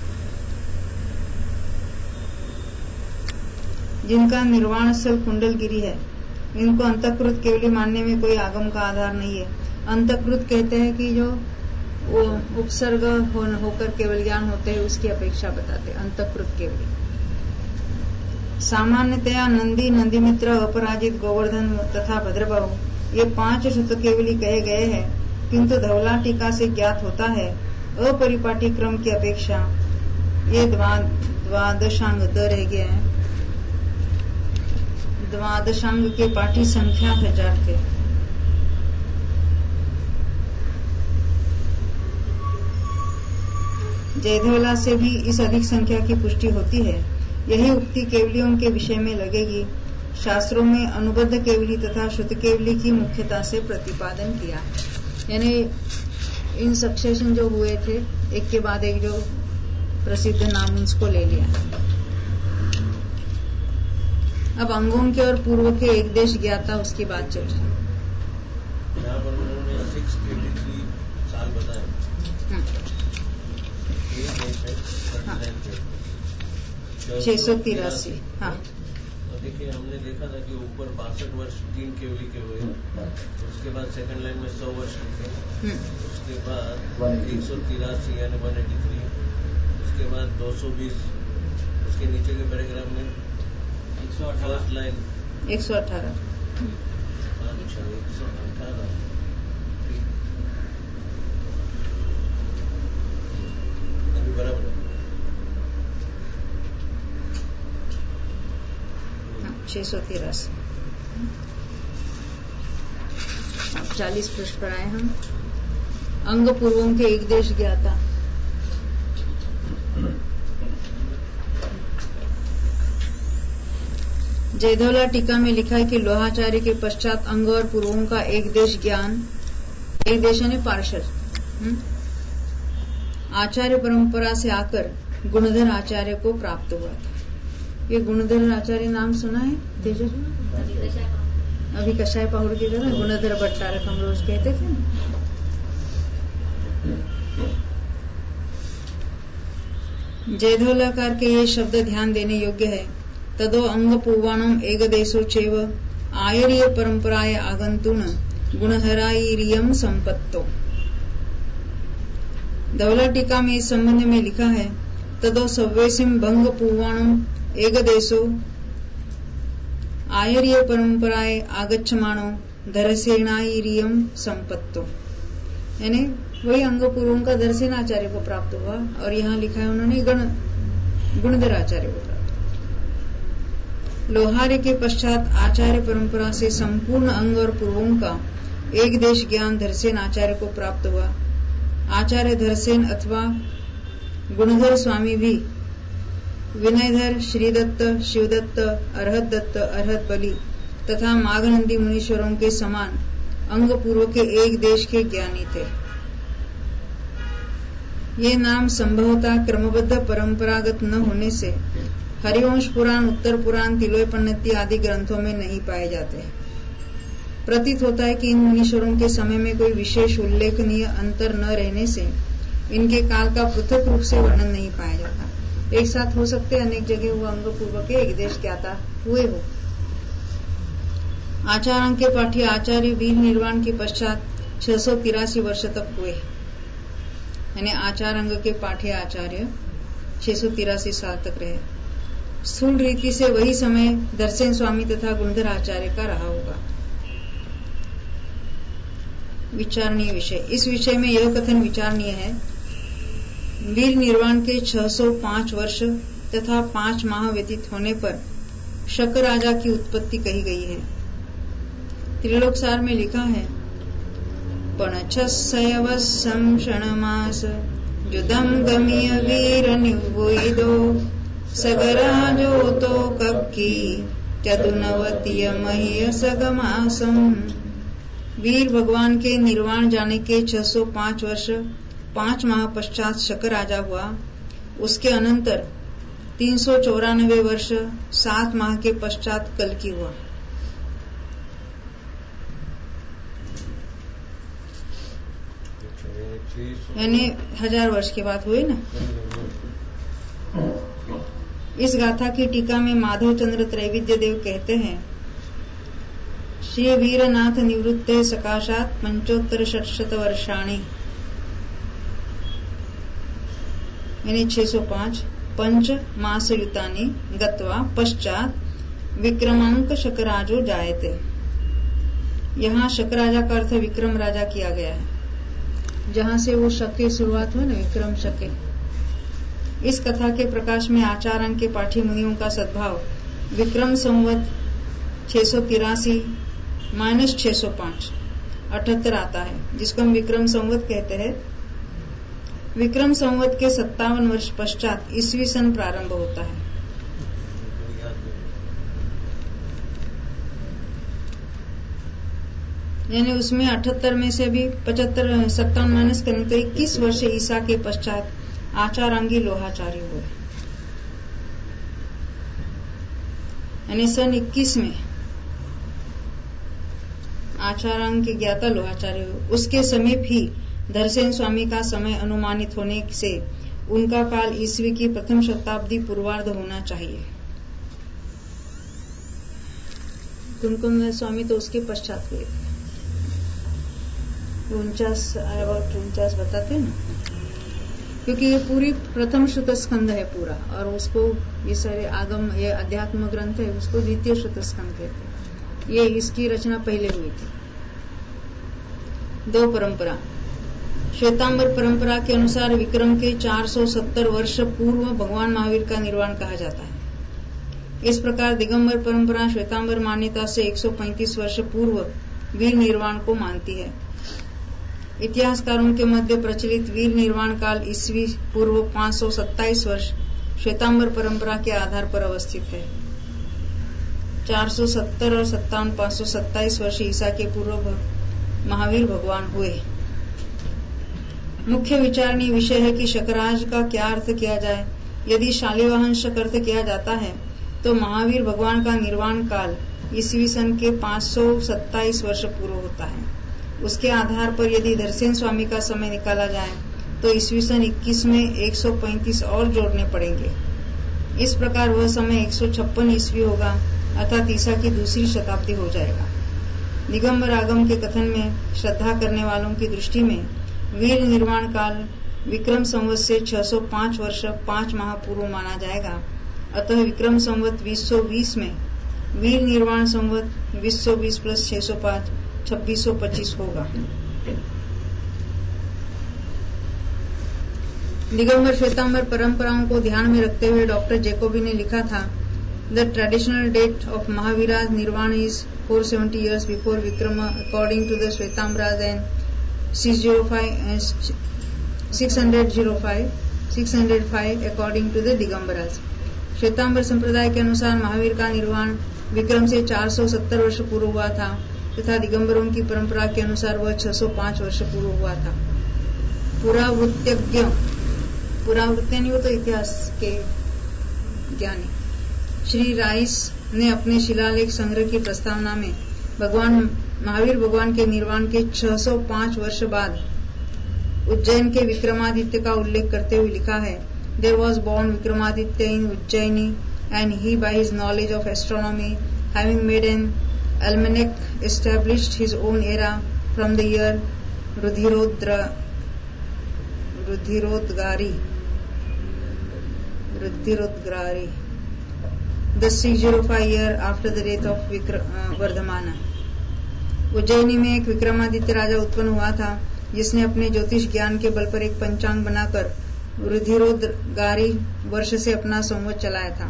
जिनका निर्वाण स्थल कुंडलगिरी है। इनको अंतःकृत केवली मानने में कोई आगम का आधार नहीं है। अंतःकृत कहते हैं कि जो वो उपसर्ग होकर केवल ज्ञान होते हैं, उसकी अपेक्षा बताते अंतःकृत केवली। सामान्यतया नंदी, नंदीमित्र, अपराजित, गोवर्धन तथा भद्रबाहु ये 5 श्रुत केवली कहे गए हैं, किंतु धवला टीका से ज्ञात होता है अपरिपाटी क्रम की अपेक्षा ये द्वादशांग रह गया है। द्वादशांग के पाठी संख्या 1000 थे। जयधवला से भी इस अधिक संख्या की पुष्टि होती है। यही उक्ति केवलियों के विषय में लगेगी। शास्त्रों में अनुबद्ध केवली तथा श्रुत केवली की मुख्यता से प्रतिपादन किया, यानी इन सक्सेशन जो हुए थे एक के बाद एक जो प्रसिद्ध नाम उसको ले लिया। अब अंगों के और पूर्व के एक देश ज्ञाता उसकी बात चल रही है। यहाँ पर उन्होंने 6 केवली की साल बताया। हाँ। 683। हाँ, देखिए हमने देखा था कि ऊपर 62 वर्ष 3 केवली के हुए, उसके बाद सेकंड लाइन में 100 वर्ष लिखे, उसके बाद 183 यानी 183, उसके बाद 220, उसके नीचे के पैराग्राफ में 118 लाइन 118। अच्छा 118 अभी बराबर 683। 40 पृष्ठ पर आए हम। अंग पूर्वों के एक देश ज्ञाता। जयधौला टीका में लिखा है कि लोहाचार्य के पश्चात अंग और पूर्वों का एक देश ज्ञान, एक देश यानी पार्षद, आचार्य परंपरा से आकर गुणधर आचार्य को प्राप्त हुआ था। ये गुणधर आचार्य नाम सुना है तेजस्वी? अभी कषाय पहाड़ की तरह गुणधर भट्टारक हम रोज कहते थे ना। जयधौलाकार के ये शब्द ध्यान देने योग्य है। तदो अंग पूर्वाणम एक देशो चेव आयर्य परंपराय आगंतुन गुणहरायरियम संपत्तो। धौला टीका में इस संबंध में लिखा है, तदो सव्वेसिम भंग पूर्वाणम एक देशो आयर्य परंपराय आगच्छमाणो धरसेनायरियम संपत्तो, यानी वही अंग पूर्वों का दर्शन आचार्य को प्राप्त हुआ। और यहाँ लिखा है उन्होंने गुणधर आचार्य को प्राप्त। लोहार्य के पश्चात आचार्य परंपरा से संपूर्ण अंग और पूर्वों का एक देश ज्ञान धरसेन आचार्य को प्राप्त हुआ। आचार्य धरसेन अथवा गुणधर स्वामी भी विनयधर, श्रीदत्त, शिवदत्त, अरहत दत्त, अरहत बलि तथा माघनंदी मुनीश्वरों के समान अंग पूर्व के एक देश के ज्ञानी थे। ये नाम संभवतः क्रमबद्ध परंपरागत न होने से हरिवंश पुराण, उत्तर पुराण, तिलोपनिषद आदि ग्रंथों में नहीं पाए जाते। प्रतीत होता है कि इन मुनीश्वरों के समय में कोई विशेष उल्लेखनीय अंतर न रहने से इनके काल का पृथक रूप से वर्णन नहीं पाया जाता। एक साथ हो सकते अनेक जगह वो अंग पूर्व के एक देश ज्ञाता हुए हो। आचार्य के पाठी आचार्य वीर निर्वाण के पश्चात 683 वर्ष तक हुए, यानी आचार अंग के पाठी आचार्य 683 साल तक रहे। स्थूल रीति से वही समय दर्शन स्वामी तथा गुणधर आचार्य का रहा होगा। विचारणीय विषय, इस विषय में यह कथन विचारणीय है, वीर निर्वाण के 605 वर्ष तथा 5 माह व्यतीत होने पर शक राजा की उत्पत्ति कही गई है। त्रिलोकसार में लिखा है, पणछस्सयवस्सं क्षणमास जुदं गमीय वीर निवोइदो सगराजो तो कक्की चतुनवतीय मह्य सगमासम। वीर भगवान के निर्वाण जाने के 605 वर्ष 5 माह पश्चात शक राजा हुआ। उसके अनंतर 394 वर्ष 7 माह के पश्चात कल्कि हुआ। यानी 1000 वर्ष के बाद हुए ना। इस गाथा की टीका में माधव चंद्र त्रैविद्य देव कहते हैं, श्री वीरनाथ निवृत्ते सकाशात पंचोत्तर षट्शत वर्षाणि, यानी 605 पंच मासयुतानि गत्वा पश्चात विक्रमांक शकराजो जायते। यहाँ शक राजा का अर्थ विक्रम राजा किया गया है, जहाँ से वो शक की शुरुआत हुई ना, विक्रम शके। इस कथा के प्रकाश में आचार्य के पाठी मुनियों का सद्भाव विक्रम संवत 683 माइनस 605 78 आता है, जिसको हम विक्रम संवत कहते हैं। विक्रम संवत के 57 वर्ष पश्चात ईस्वी सन प्रारंभ होता है। यानी उसमें 78 में से भी 57 माइनस करने तो 21 वर्ष ईसा के पश्चात आचारांगी लोहाचार्य हुए। यानी सन 21 में आचारांग के ज्ञाता लोहाचार्य हुए। उसके समीप ही धरसेन स्वामी का समय अनुमानित होने से उनका काल ईस्वी की प्रथम शताब्दी पूर्वार्ध होना चाहिए। कुंकुम स्वामी तो उसके पश्चात हुए, 49 बताते ना, क्योंकि ये पूरी प्रथम श्रुत स्कंद है पूरा, और उसको ये सारे आगम, ये अध्यात्म ग्रंथ है, उसको द्वितीय श्रुत स्कंद कहते हैं। ये इसकी रचना पहले हुई थी। 2 परंपरा, श्वेतांबर परंपरा के अनुसार विक्रम के 470 वर्ष पूर्व भगवान महावीर का निर्वाण कहा जाता है। इस प्रकार दिगंबर परंपरा श्वेतांबर मान्यता से 135 वर्ष पूर्व वीर निर्वाण को मानती है। इतिहासकारों के मध्य प्रचलित वीर निर्वाण काल ईस्वी पूर्व 527 वर्ष श्वेतांबर परंपरा के आधार पर अवस्थित है। 470 और 527 वर्ष ईसा के पूर्व महावीर भगवान हुए। मुख्य विचारणीय विषय है कि शकराज का क्या अर्थ किया जाए। यदि शालिवाहन शक अर्थ किया जाता है तो महावीर भगवान का निर्वाण काल ईस्वी सन के 527 वर्ष पूर्व होता है। उसके आधार पर यदि दर्शन स्वामी का समय निकाला जाए तो ईस्वी सन 21 में 135 और जोड़ने पड़ेंगे। इस प्रकार वह समय 156 ईस्वी होगा, अर्थात ईसा की दूसरी शताब्दी हो जाएगा। दिगंबर आगम के कथन में श्रद्धा करने वालों की दृष्टि में वीर निर्वाण काल विक्रम संवत से 605 वर्ष 5 माह पूर्व माना जाएगा। अतः विक्रम संवत 2020 में वीर निर्वाण संवत 2020 प्लस 605 2625 होगा। दिगंबर श्वेतांबर परंपराओं को ध्यान में रखते हुए डॉक्टर जैकोबी ने लिखा था, the traditional date of Mahavira's nirvana is 470 years before Vikrama according to the Shvetambras and 605 according to the Digambaras. Shvetambara संप्रदाय के अनुसार महावीर का निर्वाण विक्रम से 470 वर्ष पूर्व हुआ था तथा दिगंबरों की परंपरा के अनुसार वह 605 वर्ष पूर्व हुआ था। पुरावृत्य नहीं हो तो इतिहास के ज्ञानी श्री राइस ने अपने शिलालेख संग्रह की प्रस्तावना में महावीर भगवान के निर्वाण के 605 वर्ष बाद उज्जैन के विक्रमादित्य का उल्लेख करते हुए लिखा है, there was born Vikramaditya in Ujjaini and he by his knowledge of astronomy having made an almanac established his own era from the year Rudhirodgari, the 605 year after the death of Vardhamana। Ujjaini में एक विक्रमादित्य राजा उत्पन्न हुआ था जिसने अपने ज्योतिष ज्ञान के बल पर एक पंचांग बनाकर रुधिरोद्गारी वर्ष से अपना संवत चलाया था,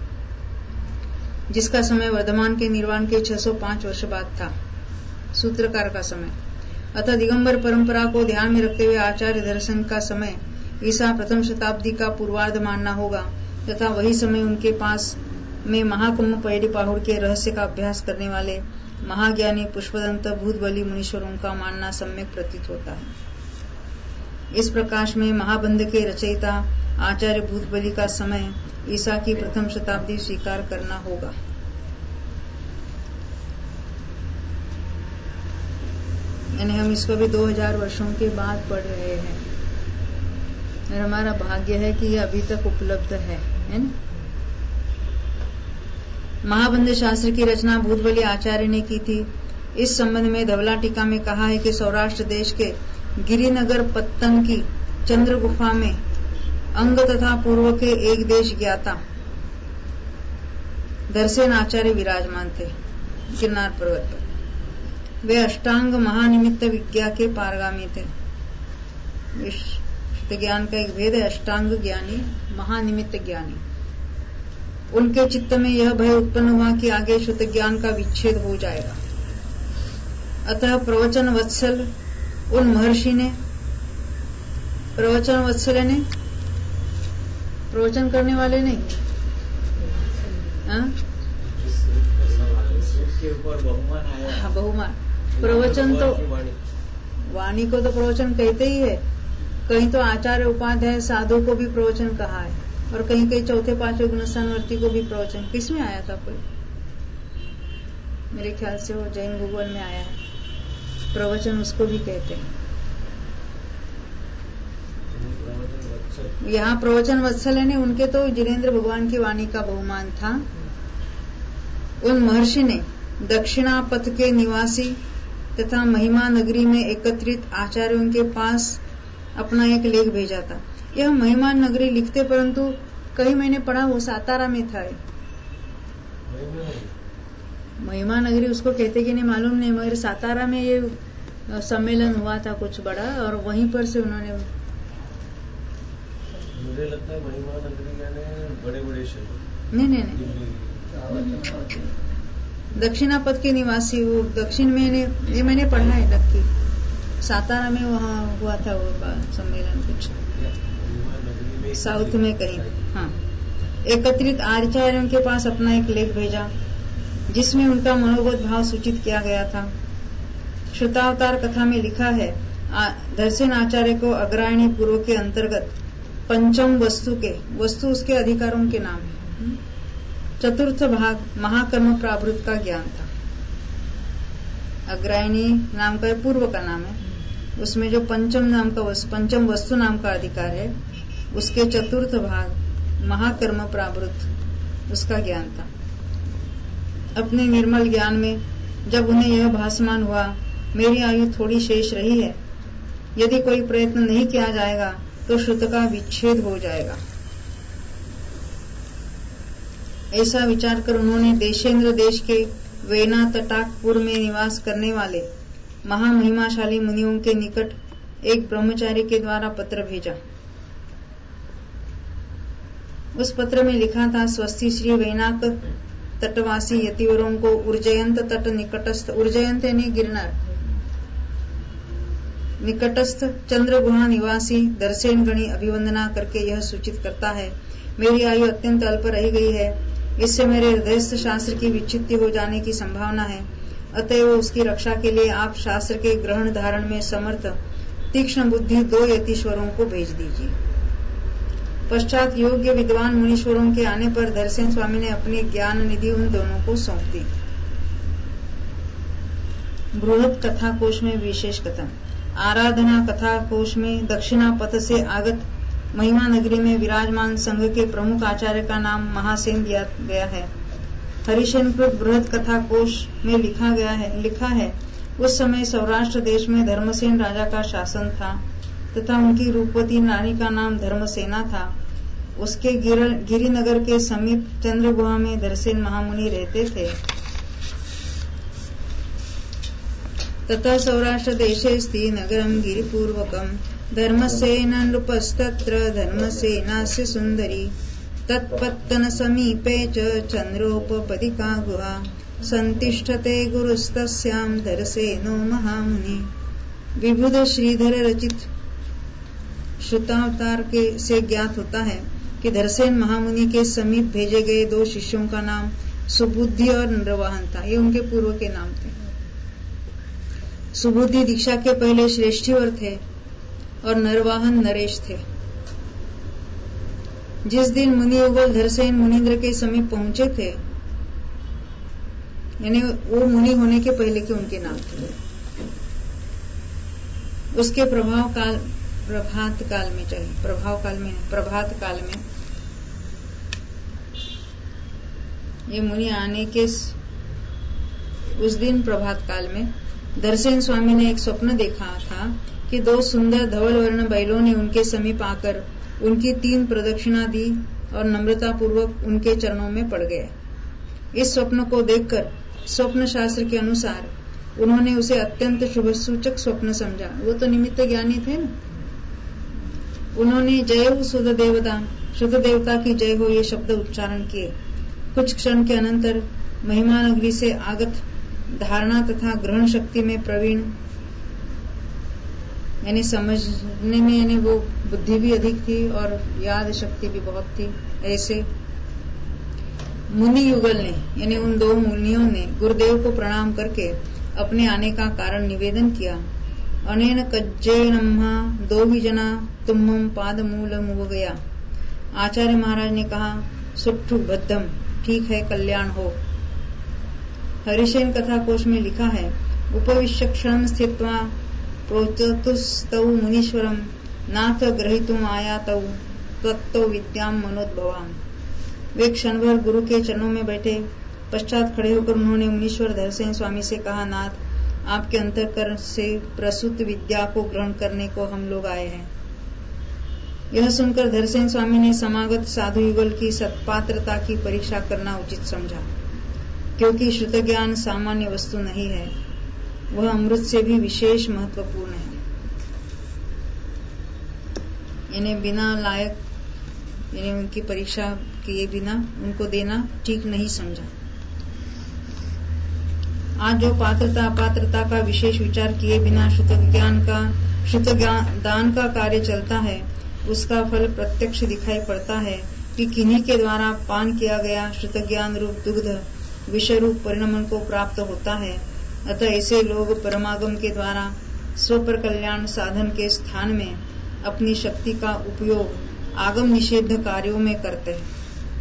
जिसका समय वर्धमान के निर्वाण के 605 वर्ष बाद था, सूत्रकार का समय। अतः दिगंबर परंपरा को ध्यान में रखते हुए आचार्य दर्शन का समय ईसा प्रथम शताब्दी का पूर्वार्ध मानना होगा तथा वही समय उनके पास में महाकुंभ पैडिपाहुर के रहस्य का अभ्यास करने वाले महाज्ञानी पुष्पदंत भूतबली मुनीश्वरों का मानना सम्यक प्रतीत होता है। इस प्रकाश में महाबंध के रचयिता आचार्य भूतबली का समय ईसा की प्रथम शताब्दी स्वीकार करना होगा। यानी हम इसको भी 2000 वर्षों के बाद पढ़ रहे हैं और हमारा भाग्य है कि यह अभी तक उपलब्ध है ना। महाबंध शास्त्र की रचना भूतबली आचार्य ने की थी। इस संबंध में धवला टीका में कहा है कि सौराष्ट्र देश के गिरिनगर पत्तन की चंद्र गुफा में अंग तथा पूर्व के एक देश ज्ञाता दर्शन आचार्य विराजमान थे गिरनार पर्वत पर। वे अष्टांग महानिमित्त विज्ञा के पारगामी थे। शुद्ध ज्ञान का एक भेद है, अष्टांग ज्ञानी महानिमित्त ज्ञानी। उनके चित्त में यह भय उत्पन्न हुआ कि आगे शुद्ध ज्ञान का विच्छेद हो जाएगा। अतः प्रवचन वत्सल उन महर्षि ने प्रवचन करने वाले नहीं, बहुमान प्रवचन तो वाणी को तो प्रवचन कहते ही है। कहीं तो आचार्य उपाध्याय साधु को भी प्रवचन कहा है और कहीं चौथे पांचवें गुणस्थानवर्ती को भी प्रवचन। किसमें आया था कोई? मेरे ख्याल से वो जैन भूगोल में आया है। प्रवचन उसको भी कहते हैं। यहाँ प्रवचन वत्सल ने उनके तो जिनेन्द्र भगवान की वाणी का बहुमान था। उन महर्षि ने दक्षिणापथ के निवासी तथा महिमा नगरी में एकत्रित आचार्यों के पास अपना एक लेख भेजा था। यह महिमा नगरी लिखते, परंतु कहीं मैंने पढ़ा वो सातारा में था। महिमा नगरी उसको कहते कि नहीं मालूम नहीं, मगर सातारा में ये सम्मेलन हुआ था कुछ बड़ा और वहीं पर से उन्होंने। मुझे लगता है महिमा नगरी यानी बड़े शहर। नहीं, दक्षिणापथ के निवासी वो दक्षिण में ये मैंने पढ़ा है नक्की। सातारा में वहाँ हुआ था वो सम्मेलन कुछ साउथ में कहीं। हाँ, एकत्रित आचार्यों के पास अपना एक लेख भेजा जिसमें उनका मनोगत भाव सूचित किया गया था। श्रुतावतार कथा में लिखा है, धरसेन आचार्य को अग्रायणी पूर्व के अंतर्गत पंचम वस्तु उसके अधिकारों के नाम है। चतुर्थ भाग महाकर्म प्रावृत्त का ज्ञान था। अग्रायणी नाम का पूर्व का नाम है, उसमें जो पंचम वस्तु नाम का अधिकार है, उसके चतुर्थ भाग महाकर्म प्रावृत्त उसका ज्ञान था। अपने निर्मल ज्ञान में जब उन्हें यह भासमान हुआ, मेरी आयु थोड़ी शेष रही है, यदि कोई प्रयत्न नहीं किया जाएगा तो श्रुत का विच्छेद हो जाएगा। ऐसा विचार कर उन्होंने देशेंद्र देश के वेना तटाकपुर में निवास करने वाले महामहिमाशाली मुनियों के निकट एक ब्रह्मचारी के द्वारा पत्र भेजा। उस पत्र में लिखा था, स्वस्ति श्री वैनाक तटवासी यतिवरों को उर्जयंत तट निकटस्थ, उर्जयंत यानी गिरनार, निकटस्थ चंद्र गुहा निवासी दर्शेन गणी अभिवंदना करके यह सूचित करता है, मेरी आयु अत्यंत अल्प रह गई है, इससे मेरे हृदयस्थ शास्त्र की विच्छित्ति हो जाने की संभावना है। अतएव उसकी रक्षा के लिए आप शास्त्र के ग्रहण धारण में समर्थ तीक्ष्ण बुद्धि 2 यतीश्वरों को भेज दीजिए। पश्चात योग्य विद्वान मुनीश्वरों के आने पर धरसेन स्वामी ने अपनी ज्ञान निधि उन दोनों को सौंप दी। बृहद कथा कोश में विशेष कथन। आराधना कथा कोश में दक्षिणा पथ से आगत महिमा नगरी में विराजमान संघ के प्रमुख आचार्य का नाम महासेन दिया गया है। हरिशेनकृत बृहद कथा कोश में लिखा है, उस समय सौराष्ट्र देश में धर्मसेन राजा का शासन था तथा उनकी रूपवती रानी का नाम धर्मसेना था। उसके गिरिनगर के समीप चंद्रगुहा में धरसेन महामुनि रहते थे। तथा सौराष्ट्र देशे स्थित नगरम गिरिपूर्वकम धर्मसेन नृपस्तत्र धर्मसेनास्य सुंदरी तत्पत्तन समीपे च चंद्रोपपदिका गुहा संतिष्ठते गुरुस्तस्यां धरसेनो महामुनि। विबुध श्रीधर रचित श्रुतावतार के से ज्ञात होता है कि धरसेन महामुनि के समीप भेजे गए 2 शिष्यों का नाम सुबुद्धि और नरवाहन था। ये उनके पूर्व के नाम थे। सुबुद्धि दीक्षा के पहले श्रेष्ठीवर थे और नरवाहन नरेश थे। जिस दिन मुनि युगल धरसेन मुनीन्द्र के समीप पहुंचे थे, यानी वो मुनि होने के पहले के उनके नाम थे, उसके प्रभात काल में ये मुनि आने के उस दिन प्रभात काल में धरसेन स्वामी ने एक स्वप्न देखा था कि 2 सुंदर धवल वर्ण बैलों ने उनके समीप आकर उनकी 3 प्रदक्षिणा दी और नम्रता पूर्वक उनके चरणों में पड़ गए। इस स्वप्न को देखकर स्वप्न शास्त्र के अनुसार उन्होंने उसे अत्यंत शुभ सूचक स्वप्न समझा। वो तो निमित्त ज्ञानी थे ना। उन्होंने जय हो शुद्ध देवता की जय हो ये शब्द उच्चारण किए। कुछ क्षण के अनंतर महिमा नगरी से आगत धारणा तथा ग्रहण शक्ति में प्रवीण, यानी समझने में यानी वो बुद्धि भी अधिक थी और याद शक्ति भी बहुत थी, ऐसे मुनि युगल ने यानी उन 2 मुनियों ने गुरुदेव को प्रणाम करके अपने आने का कारण निवेदन किया। अनेन कज्जेनम्हा 2 ही जना तुम्हम पाद मूल मुव गया। आचार्य महाराज ने कहा, सुट्ठु बद्धम, ठीक है, कल्याण हो। हरिशेन कथा कोश में लिखा है, उपविश्य क्षण स्थित्वा प्रोचतुस्तौ मुनीश्वरम नाथ ग्रहीतुम आयातौ तत्तो विद्याम मनोद्भवाम। वे क्षण भर गुरु के चरणों में बैठे, पश्चात खड़े होकर उन्होंने मुनीश्वर धरसेन स्वामी से कहा, नाथ, आपके अंतःकरण से प्रसूत विद्या को ग्रहण करने को हम लोग आए हैं। यह सुनकर धरसेन स्वामी ने समागत साधु युगल की सत्पात्रता की परीक्षा करना उचित समझा, क्योंकि श्रुत ज्ञान सामान्य वस्तु नहीं है, वह अमृत से भी विशेष महत्वपूर्ण है। इन्हें बिना लायक यानी उनकी परीक्षा किए बिना उनको देना ठीक नहीं समझा। आज जो पात्रता अपात्रता का विशेष विचार किए बिना शुद्ध दान का कार्य चलता है, उसका फल प्रत्यक्ष दिखाई पड़ता है कि किन्हीं के द्वारा पान किया गया शुद्ध ज्ञान रूप दुग्ध विषय रूप परिणमन को प्राप्त होता है। अतः ऐसे लोग परमागम के द्वारा स्वपर कल्याण साधन के स्थान में अपनी शक्ति का उपयोग आगम निषेध कार्यों में करते हैं।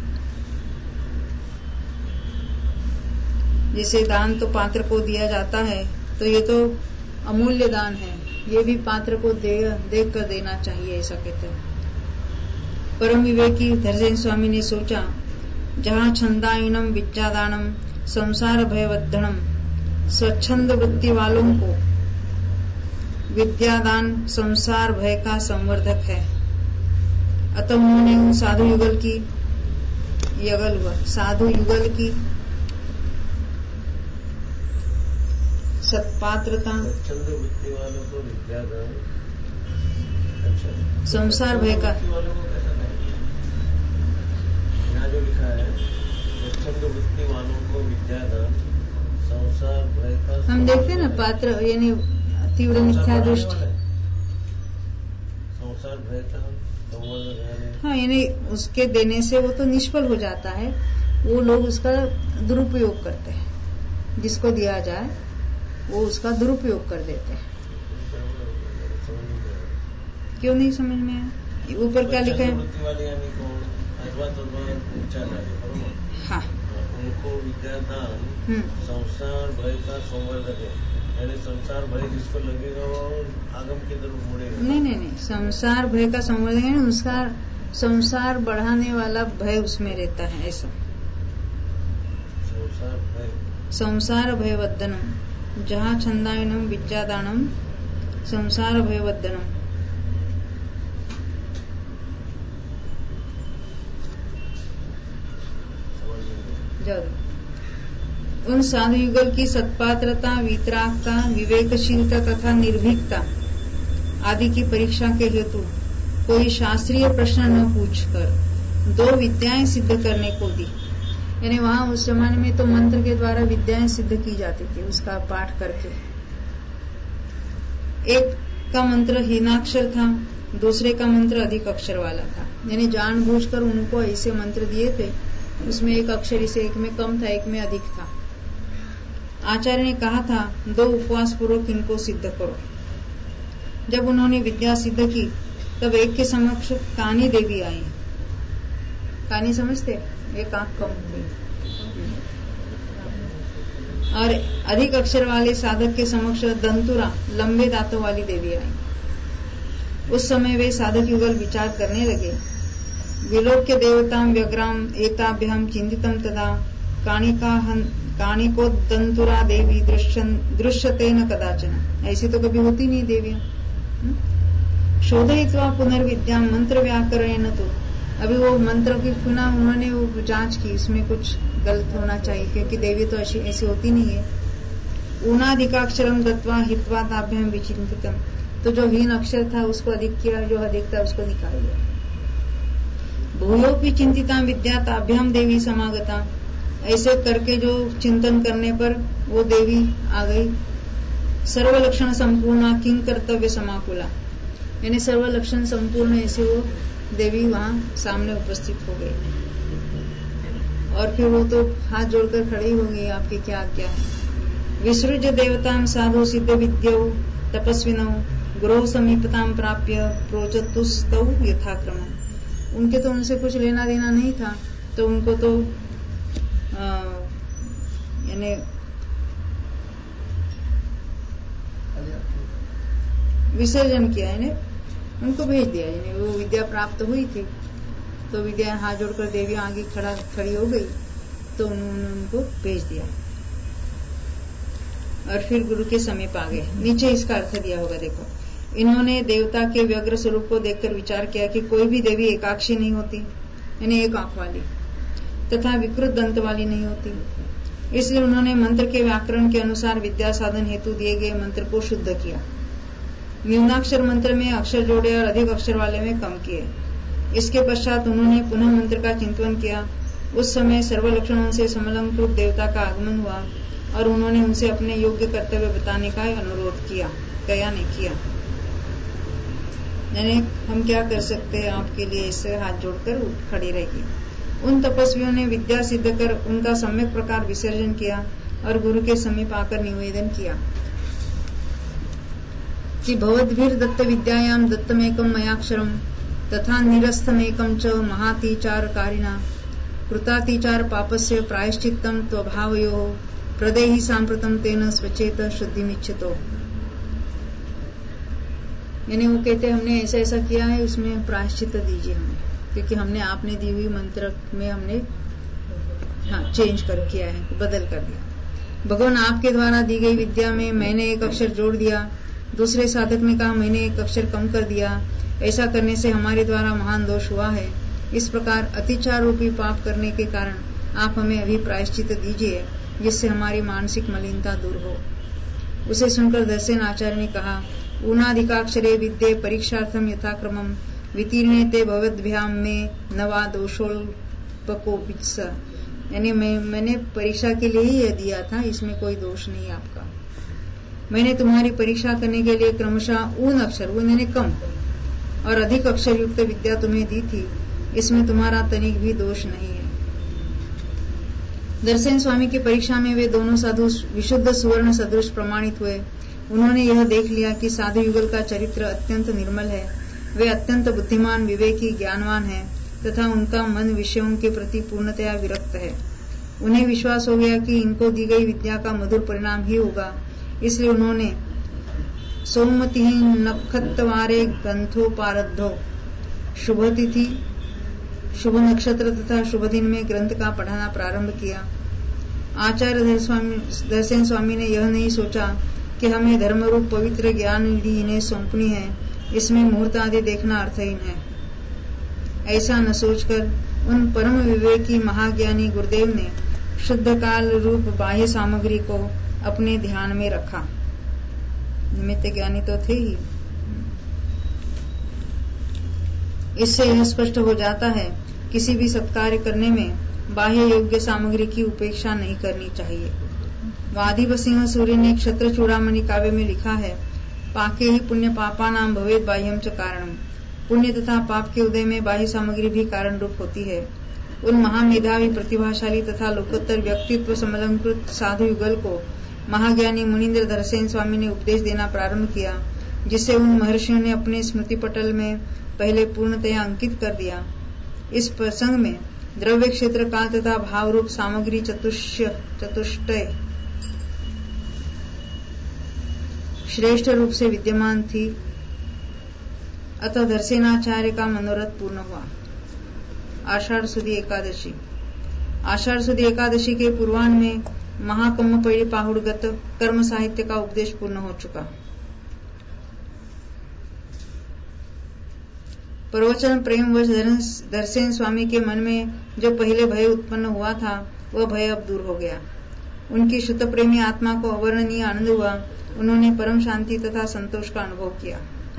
जैसे दान तो पात्र को दिया जाता है, तो ये तो अमूल्य दान है, ये भी पात्र को देख कर देना चाहिए, ऐसा कहते हैं। परम विवेकी धर्जन स्वामी ने सोचा, जहाँ छंदायनम विद्यादानम संसार भयवर्धनम, स्वच्छंद वृत्ति वालों को विद्यादान संसार भय का संवर्धक है। अतः उन्होंने उन साधु युगल की सत्पात्रता वृत्ति वालों को विद्यादान, संसार भय का, यहाँ जो लिखा है स्वच्छंद वृत्ति वालों को विद्यादान संसार भय का, हम देखते हैं ना पात्र यानी तीव्र मिथ्या दृष्टि, संसार भय का संवर्धन, हाँ यानी उसके देने से वो तो निष्फल हो जाता है, वो लोग उसका दुरुपयोग करते हैं, जिसको दिया जाए वो उसका दुरुपयोग कर देते हैं। क्यों नहीं समझ में आया? ऊपर क्या लिखा है? हाँ, उनको विद्यादान संसार भय का संवर्धक है, यानी संसार भय जिसको लगेगा वो आगम की तरफ मुड़ेगा। नहीं, संसार भय का संवर्धक है, उसका संसार बढ़ाने वाला भय उसमें रहता है, ऐसा संसार भयवर्धनम, जहाँ छंदायनम विद्यादानम संसार भयवर्धनम। उन साधु युगल की सत्पात्रता, वितरागता, विवेकशीलता तथा निर्भीकता आदि की परीक्षा के हेतु कोई शास्त्रीय प्रश्न न पूछकर 2 विद्याएं सिद्ध करने को दी। यानी वहाँ उस जमाने में तो मंत्र के द्वारा विद्याएं सिद्ध की जाती थी, उसका पाठ करके। एक का मंत्र हीनाक्षर था, दूसरे का मंत्र अधिक अक्षर वाला था, यानी जानबूझकर उनको ऐसे मंत्र दिए थे, उसमें एक अक्षर इसे एक में कम था, एक में अधिक था। आचार्य ने कहा था 2 उपवास पूर्वक इनको सिद्ध करो। जब उन्होंने विद्या सिद्ध की तब एक के समक्ष कानी देवी आई। कानी समझते, एक आंख कम हुई, और अधिक अक्षर वाले साधक के समक्ष दंतुरा लंबे दांतों वाली देवी आई। उस समय वे साधक युगल विचार करने लगे, विलोक्य देवताम व्यग्राम एताभ्याम चिंतितम तदा काणिको दंतुरा देवी दृश्यते न कदाचन। ऐसी तो कभी होती नहीं देवियां। शोधयित्वा पुनर्विद्या मंत्र व्याकरण न, तो अभी वो मंत्र की पुनः उन्होंने वो जांच की, इसमें कुछ गलत होना चाहिए, क्योंकि देवी तो ऐसी होती नहीं है। ऊनाधिकाक्षरम दत्वा हित्वा ताभ्याम विचिंतितम, तो जो हीन अक्षर था उसको अधिक किया, जो अधिक था उसको निकाल दिया। भूयोपि चिंतिता विद्या ताभ्याम देवी समागता, ऐसे करके जो चिंतन करने पर वो देवी आ गई। सर्वलक्षण संपूर्ण किंग कर्तव्य समाकुला, यानी सर्वलक्षण संपूर्ण ऐसे वो देवी वहां सामने उपस्थित हो गई। और फिर वो तो हाथ जोड़कर खड़ी हो गई, आपकी क्या आज्ञा है। विसृज देवतां साधु सिद्ध विद्यौ तपस्विनौ गुरु समीपतां प्राप्य प्रोचतुस्तौ यथाक्रम। उनके तो उनसे कुछ लेना देना नहीं था, तो उनको तो यानी विसर्जन किया, यानी उनको भेज दिया। यानी वो विद्या प्राप्त हुई थी, तो विद्या हाथ जोड़कर देवी आगे खड़ी हो गई, तो उन्होंने उनको भेज दिया और फिर गुरु के समीप आ गए। नीचे इसका अर्थ दिया होगा, देखो। इन्होंने देवता के व्यग्र स्वरूप को देखकर विचार किया कि कोई भी देवी एकाक्षी नहीं होती, यानी एक आंख वाली, तथा विकृत दंत वाली नहीं होती। इसलिए उन्होंने मंत्र के व्याकरण के अनुसार विद्या साधन हेतु दिए गए मंत्र को शुद्ध किया। न्यूनाक्षर मंत्र में अक्षर जोड़े और अधिक अक्षर वाले में कम किए। इसके पश्चात उन्होंने पुनः मंत्र का चिंतन किया। उस समय सर्वलक्षणों से समलंकृत देवता का आगमन हुआ और उन्होंने उनसे अपने योग्य कर्तव्य बताने का अनुरोध किया। यानी हम क्या कर सकते हैं आपके लिए, इससे हाथ जोड़कर खड़ी रहेगी। उन तपस्वियों ने विद्या सिद्ध कर उनका सम्यक प्रकार विसर्जन किया और गुरु के समीप आकर निवेदन किया कि भवद्भिर दत्त विद्यायां दत्तमेकं मयाक्षरं तथा निरस्तमेकं च महातिचारकारिणा कृतातिचार पापस्य प्रायश्चित्तं त्वभावयोः प्रदेहि सांप्रतं तेन स्वचेत शुद्धिमिच्छतो। यानी वो कहते हमने ऐसा ऐसा किया है, उसमें प्रायश्चित दीजिए हमें, क्योंकि हमने आपने दी हुई मंत्र में हमने चेंज कर किया है, बदल कर दिया। भगवान आपके द्वारा दी गई विद्या में मैंने एक अक्षर जोड़ दिया, दूसरे साधक ने कहा मैंने एक अक्षर कम कर दिया, ऐसा करने से हमारे द्वारा महान दोष हुआ है। इस प्रकार अतिचार रूपी पाप करने के कारण आप हमें अभी प्रायश्चित दीजिए, जिससे हमारी मानसिक मलिनता दूर हो। उसे सुनकर दर्शन आचार्य ने कहा ऊनाधिकाक्षरे विद्ये परीक्षार्थम यथाक्रमम वितीर्णे ते भवद्भ्याम में नवा दोषोल्पकोपित्स। यानी मैंने परीक्षा के लिए ही यह दिया था, इसमें कोई दोष नहीं आपका। मैंने तुम्हारी परीक्षा करने के लिए क्रमशः ऊन अक्षर, ऊन यानी कम और अधिक अक्षर युक्त विद्या तुम्हें दी थी, इसमें तुम्हारा तनिक भी दोष नहीं है। दर्शन स्वामी की परीक्षा में वे दोनों साधु विशुद्ध सुवर्ण सदृश प्रमाणित हुए। उन्होंने यह देख लिया कि साधु युगल का चरित्र अत्यंत निर्मल है, वे अत्यंत बुद्धिमान, विवेकी, ज्ञानवान है तथा उनका मन विषयों के प्रति पूर्णतया विरक्त है। उन्हें विश्वास हो गया कि इनको दी गई विद्या का मधुर परिणाम ही होगा, इसलिए उन्होंने सोमति नक्षत्रवारे ग्रंथोपारब्धो शुभ तिथि, शुभ नक्षत्र तथा शुभ दिन में ग्रंथ का पढ़ाना प्रारंभ किया। आचार्य दर्शन स्वामी ने यह नहीं सोचा कि हमें धर्मरूप पवित्र ज्ञान निधि इन्हें सौंपनी है, इसमें मुहूर्त आदि देखना अर्थहीन है। ऐसा न सोचकर उन परम विवेकी महाज्ञानी गुरुदेव ने शुद्ध काल रूप बाह्य सामग्री को अपने ध्यान में रखा। निमित्त ज्ञानी तो थे ही। इससे यह स्पष्ट हो जाता है किसी भी सत्कार्य करने में बाह्य योग्य सामग्री की उपेक्षा नहीं करनी चाहिए। वादिव सिंह सूर्य ने क्षत्र चूड़ामणि काव्य में लिखा है पाके ही पुण्य पापा नाम भवेद बाह्यम च कारणम। पुण्य तथा पाप के उदय में बाह्य सामग्री भी कारण रूप होती है। उन महामेधावी, प्रतिभाशाली तथा लोकोत्तर व्यक्तित्व समलंकृत साधु युगल को महाज्ञानी मुनीन्द्र धरसेन स्वामी ने उपदेश देना प्रारंभ किया, जिसे उन महर्षियों ने अपने स्मृति पटल में पहले पूर्णतया अंकित कर दिया। इस प्रसंग में द्रव्य क्षेत्र काल तथा भाव रूप सामग्री चतुष्टय श्रेष्ठ रूप से विद्यमान थी, अतः दर्शनाचार्य का मनोरथ पूर्ण हुआ। आषाढ़ सुदी एकादशी। आषाढ़ सुदी एकादशी के पूर्वाह्न में महाकम्मपल्ली पाहुड़गत कर्म साहित्य का उपदेश पूर्ण हो चुका। प्रवचन प्रेमवश दर्शन स्वामी के मन में जो पहले भय उत्पन्न हुआ था, वह भय अब दूर हो गया। उनकी शुद्ध प्रेमी आत्मा को अवर्णनीय आनंद हुआ। उन्होंने परम शांति तथा संतोष का अनुभव किया।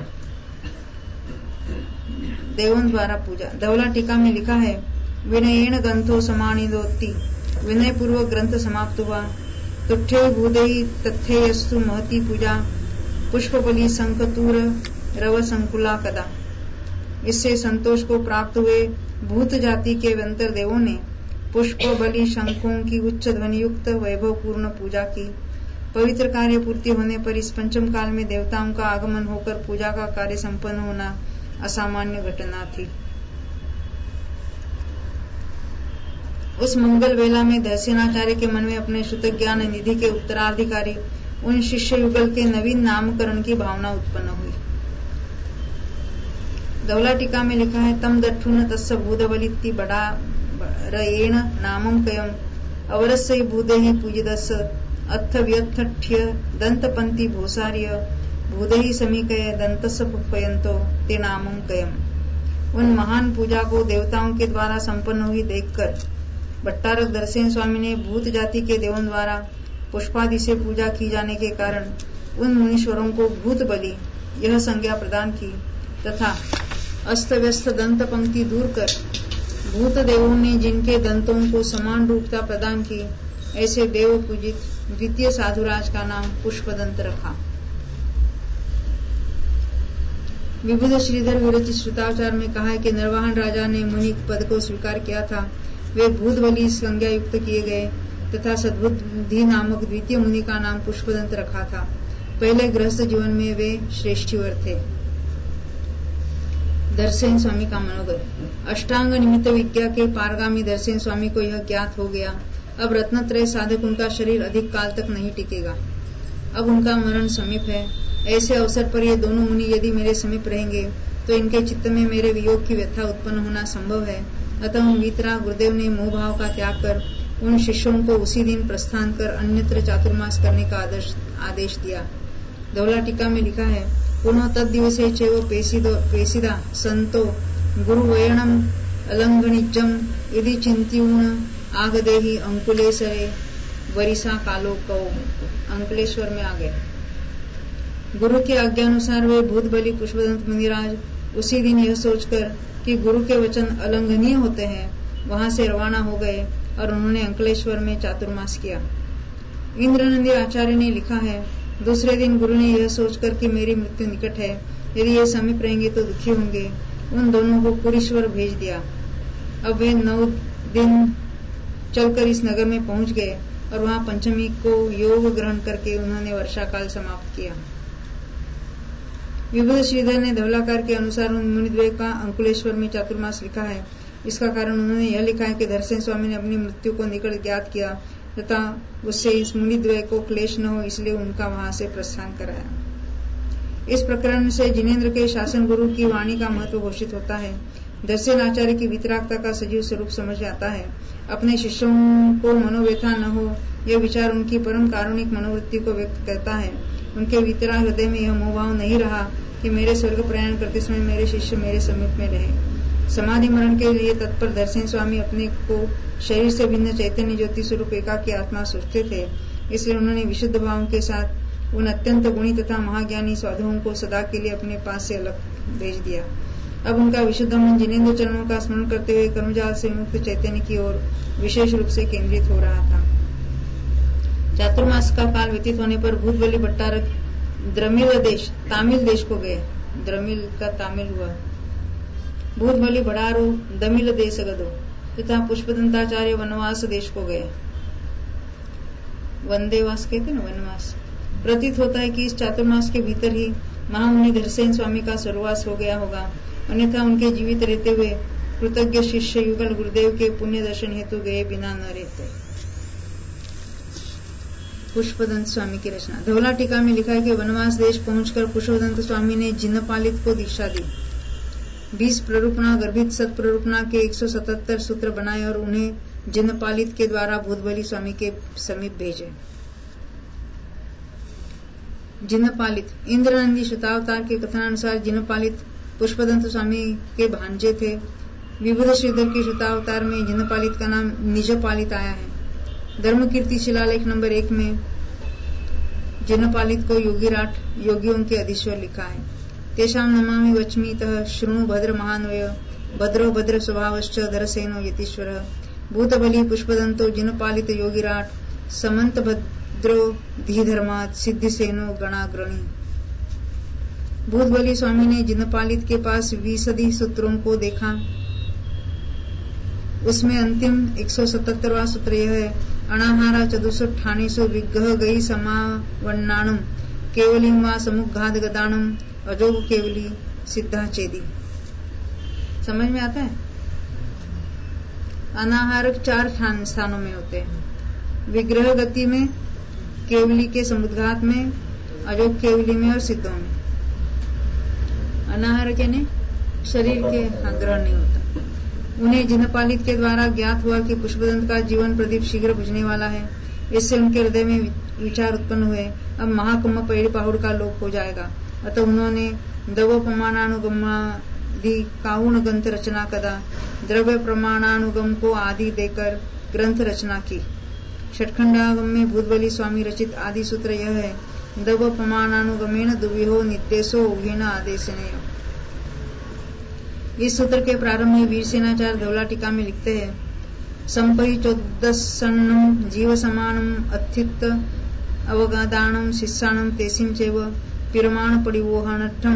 देवों द्वारा पूजा। धवला टीका में लिखा है विनयेन ग्रंथो समानिदोति। विनय पूर्वक ग्रंथ समाप्त हुआ। तुठ्ठे भूदेहि तथ्यस्तु महती पूजा। पुष्पबली संकतूर रव संकुला कदा। इससे संतोष को प्राप्त हुए भूत जाति के वंतर देवों ने पुष्प बलि शंखों की उच्च ध्वनि युक्त वैभव पूर्ण पूजा की। पवित्र कार्य पूर्ति होने पर इस पंचम काल में देवताओं का आगमन होकर पूजा का कार्य संपन्न होना असामान्य घटना थी। उस मंगल वेला में दर्शनाचार्य के मन में अपने शुद्ध ज्ञान निधि के उत्तराधिकारी उन शिष्य युगल के नवीन नामकरण की भावना उत्पन्न हुई। धवला टीका में लिखा है तम दठुन तस्य भूदबलिति बड़ा रेण नामम कयम अवरस्य भूदेहि पूजिदस अथ व्यथठ्य दंतपंथी भूसार्य भूदेहि समीकय दंतस पुष्पयंतो ते नामम कयम। उन महान पूजा को देवताओं के द्वारा संपन्न हुई देखकर भट्टारक दर्शन स्वामी ने भूत जाति के देवों द्वारा पुष्पादि से पूजा की जाने के कारण उन मुनीश्वरों को भूत बलि यह संज्ञा प्रदान की तथा अस्त व्यस्त दंत पंक्ति दूर कर भूत देवों ने जिनके दंतों को समान रूपता प्रदान की, ऐसे देव पूजित द्वितीय साधुराज का नाम पुष्पदंत रखा। विबुध श्रीधर विरचित श्रुताचार में कहा है कि नरवाहन राजा ने मुनि पद को स्वीकार किया था। वे भूत बलि संज्ञा युक्त किए गए तथा सद्बुद्धि नामक द्वितीय मुनि का नाम पुष्पदंत रखा था। पहले गृहस्थ जीवन में वे श्रेष्ठीवर थे। दर्शन स्वामी का मनोगत। अष्टांग निमित्त विज्ञा के पारगामी दर्शन स्वामी को यह ज्ञात हो गया, अब रत्नत्रय साधक उनका शरीर अधिक काल तक नहीं टिकेगा, अब उनका मरण समीप है। ऐसे अवसर पर ये दोनों मुनि यदि मेरे समीप रहेंगे तो इनके चित्त में मेरे वियोग की व्यथा उत्पन्न होना संभव है। अतः उन वीतराग गुरुदेव ने मोह भाव का त्याग कर उन शिष्यों को उसी दिन प्रस्थान कर अन्यत्र चातुर्मास करने का आदेश दिया। धौला टीका में लिखा है, पुनः तद्दिवसे चैव पेसिदा संतो गुरुवयणम अलंघनिजम यदि चिंत्यून आगदेहि अंकुलेश्वरे वरिसा कालो कौ। अंकुलेश्वर में आ गए। गुरु के आज्ञानुसार वे भूत बलि पुष्पदंत मुनिराज उसी दिन यह सोचकर कि गुरु के वचन अलंघनीय होते हैं, वहां से रवाना हो गए और उन्होंने अंकलेश्वर में चातुर्मास किया। इंद्रनंदी आचार्य ने लिखा है, दूसरे दिन गुरु ने यह सोचकर कि मेरी मृत्यु निकट है, यदि ये समीप रहेंगे तो दुखी होंगे, उन दोनों को पुरीश्वर भेज दिया। अब वे 9 दिन चलकर इस नगर में पहुंच गए और वहां पंचमी को योग ग्रहण करके उन्होंने वर्षा काल समाप्त किया। विभूति श्रीधर ने धवलाकार के अनुसार उन मुनिद्वय का अंकुलेश्वर में चातुर्मास लिखा है। इसका कारण उन्होंने यह लिखा है कि दर्शन स्वामी ने अपनी मृत्यु को निकट ज्ञात किया तथा उससे इस मुनिद्वय को क्लेश न हो, इसलिए उनका वहां से प्रस्थान कराया। इस प्रकरण से जिनेन्द्र के शासन गुरु की वाणी का महत्व घोषित होता है। दर्शन आचार्य की वितरागता का सजीव स्वरूप समझ आता है। अपने शिष्यों को मनोव्यथा न हो, यह विचार उनकी परम कारुणिक मनोवृत्ति को व्यक्त करता है। उनके वितराग हृदय में यह मोहभाव नहीं रहा कि मेरे स्वर्ग प्रयाण करते समय मेरे शिष्य मेरे समीप में रहे। समाधि मरण के लिए तत्पर दर्शन स्वामी अपने को शरीर से भिन्न चैतन्य ज्योति स्वरूप एकाकी आत्मा सोचते थे, इसलिए उन्होंने विशुद्ध भाव के साथ उन अत्यंत गुणी तथा महाज्ञानी साधुओं को सदा के लिए अपने पास से अलग भेज दिया। अब उनका विशुद्ध मन जिनेन्द्र चरणों का स्मरण करते हुए कर्मजाल से मुक्त चैतन्य की ओर विशेष रूप से केंद्रित हो रहा था। चातुर्मास का काल व्यतीत होने पर भूत बलि भट्टारक द्रमिल देश तामिल देश को गए। द्रमिल का तामिल हुआ। भूत बलि भड़ारो दमिल देश गदो तथा पुष्पदंताचार्य वनवास देश को गए। वंदेवास कहते न, वनवास। प्रतीत होता है कि इस चातुर्मास के भीतर ही महामुनि धरसेन स्वामी का स्वर्गवास हो गया होगा, अन्यथा उनके जीवित रहते हुए कृतज्ञ शिष्य युगल गुरुदेव के पुण्य दर्शन हेतु गए बिना न रहते। पुष्पदंत स्वामी की रचना। धवला टीका में लिखा है कि वनवास देश पहुंचकर पुष्पदंत स्वामी ने जिन्नपालित को दीक्षा दी। 20 प्ररूपणा गर्भित सत प्ररूपणा के 177 सूत्र बनाए और उन्हें जिन्नपालित के द्वारा भूतबली स्वामी के समीप भेजे। जिन्नपालित इंद्रनंदी शतावतार के कथनानुसार जिन्नपालित पुष्पदंत स्वामी के भांजे थे। विभूति श्रीधर के शतावतार में जिन्नपालित का नाम निजपालित आया है। धर्म कीर्ति शिलालेख नंबर 1 में जिन्नपालित को योगीराट योगियों के अधीश्वर लिखा है। तेषाम नमामि वच्मीतः शृणु भद्र महान्वय भद्रो भद्र स्वभावश्च धरसेनो यतीश्वर भूतबली पुष्पदंतो जिन्नपालित योगीराट समंत भद्रो धीधर्मात् सिद्धिसेनो गणाग्रणी। भूतबली स्वामी ने जिन्नपालित के पास 20 सूत्रों को देखा। उसमें अंतिम 177वां सूत्र यह है, अनाहारा चतुष्ठानेषु विग्रह गई समावन्नाणम केवलिं वा समुद्घात गदाणम अजोग केवली सिद्धा चेदी। समझ में आता है? अनाहारक 4 स्थानों में होते हैं, विग्रह गति में, केवली के समुद्घात में, अजोग केवली में और सिद्धों में। अनाहारक यानी शरीर के ग्रहण नहीं होता। उन्हें जिन्नपालित के द्वारा ज्ञात हुआ कि पुष्पदंत का जीवन प्रदीप शीघ्र बुझने वाला है। इससे उनके हृदय में विचार उत्पन्न हुए, अब महाकुंभ पैड़ी पहाड़ का लोप हो जाएगा। अतः उन्होंने द्रव्य प्रमाणानुगमादि काउण ग्रंथ रचना कदा द्रव्य प्रमाणानुगम को आदि देकर ग्रंथ रचना की। षटखंडागम में भूतबली स्वामी रचित आदि सूत्र यह है, द्रव्य प्रमाणानुगमेन दुविहो निर्देशो उहेन आदेशनेय। इस सूत्र के प्रारंभ में वीरसेनाचार्य धवला टीका में लिखते हैं, संपरिचोदसन्नम जीव समानम अत्थित अवगादानम शिष्याणम तेसिम चैव पिरमाण परिवोहनठम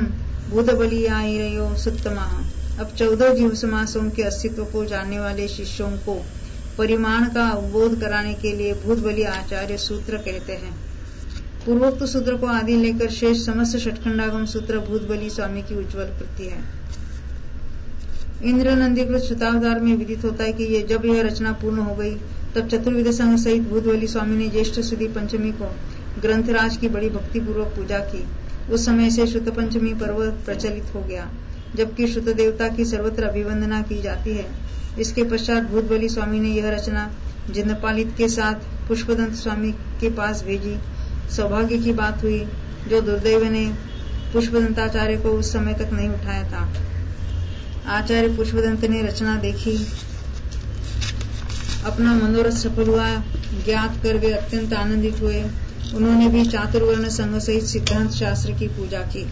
भूतबलियाययो सुत्तमः। अब 14 जीव समासों के अस्तित्व को जानने वाले शिष्यों को परिमाण का अवबोध कराने के लिए भूतबली आचार्य सूत्र कहते हैं। पूर्वोक्त सूत्र को आदि लेकर शेष समस्त षटखंडागम सूत्र भूतबली स्वामी की उज्ज्वल कृति है। इंद्र नंदीकृत शतावतार में विदित होता है कि जब यह रचना पूर्ण हो गई तब चतुर्विध संघ सहित भूतबली स्वामी ने ज्येष्ठ सुदी पंचमी को ग्रंथराज की बड़ी भक्ति पूर्वक पूजा की। उस समय से श्रुत पंचमी पर्व प्रचलित हो गया, जबकि श्रुत देवता की सर्वत्र अभिवंदना की जाती है। इसके पश्चात भूतबली स्वामी ने यह रचना जिनपालित के साथ पुष्पदंत स्वामी के पास भेजी। सौभाग्य की बात हुई जो दुर्दैव ने पुष्पदंताचार्य को उस समय तक नहीं उठाया था। आचार्य पुष्पदंत ने रचना देखी, अपना मनोरथ सफल हुआ ज्ञात कर वे अत्यंत आनंदित हुए। उन्होंने भी चातुर्वर्ण संघ सहित सिद्धांत शास्त्र की पूजा की।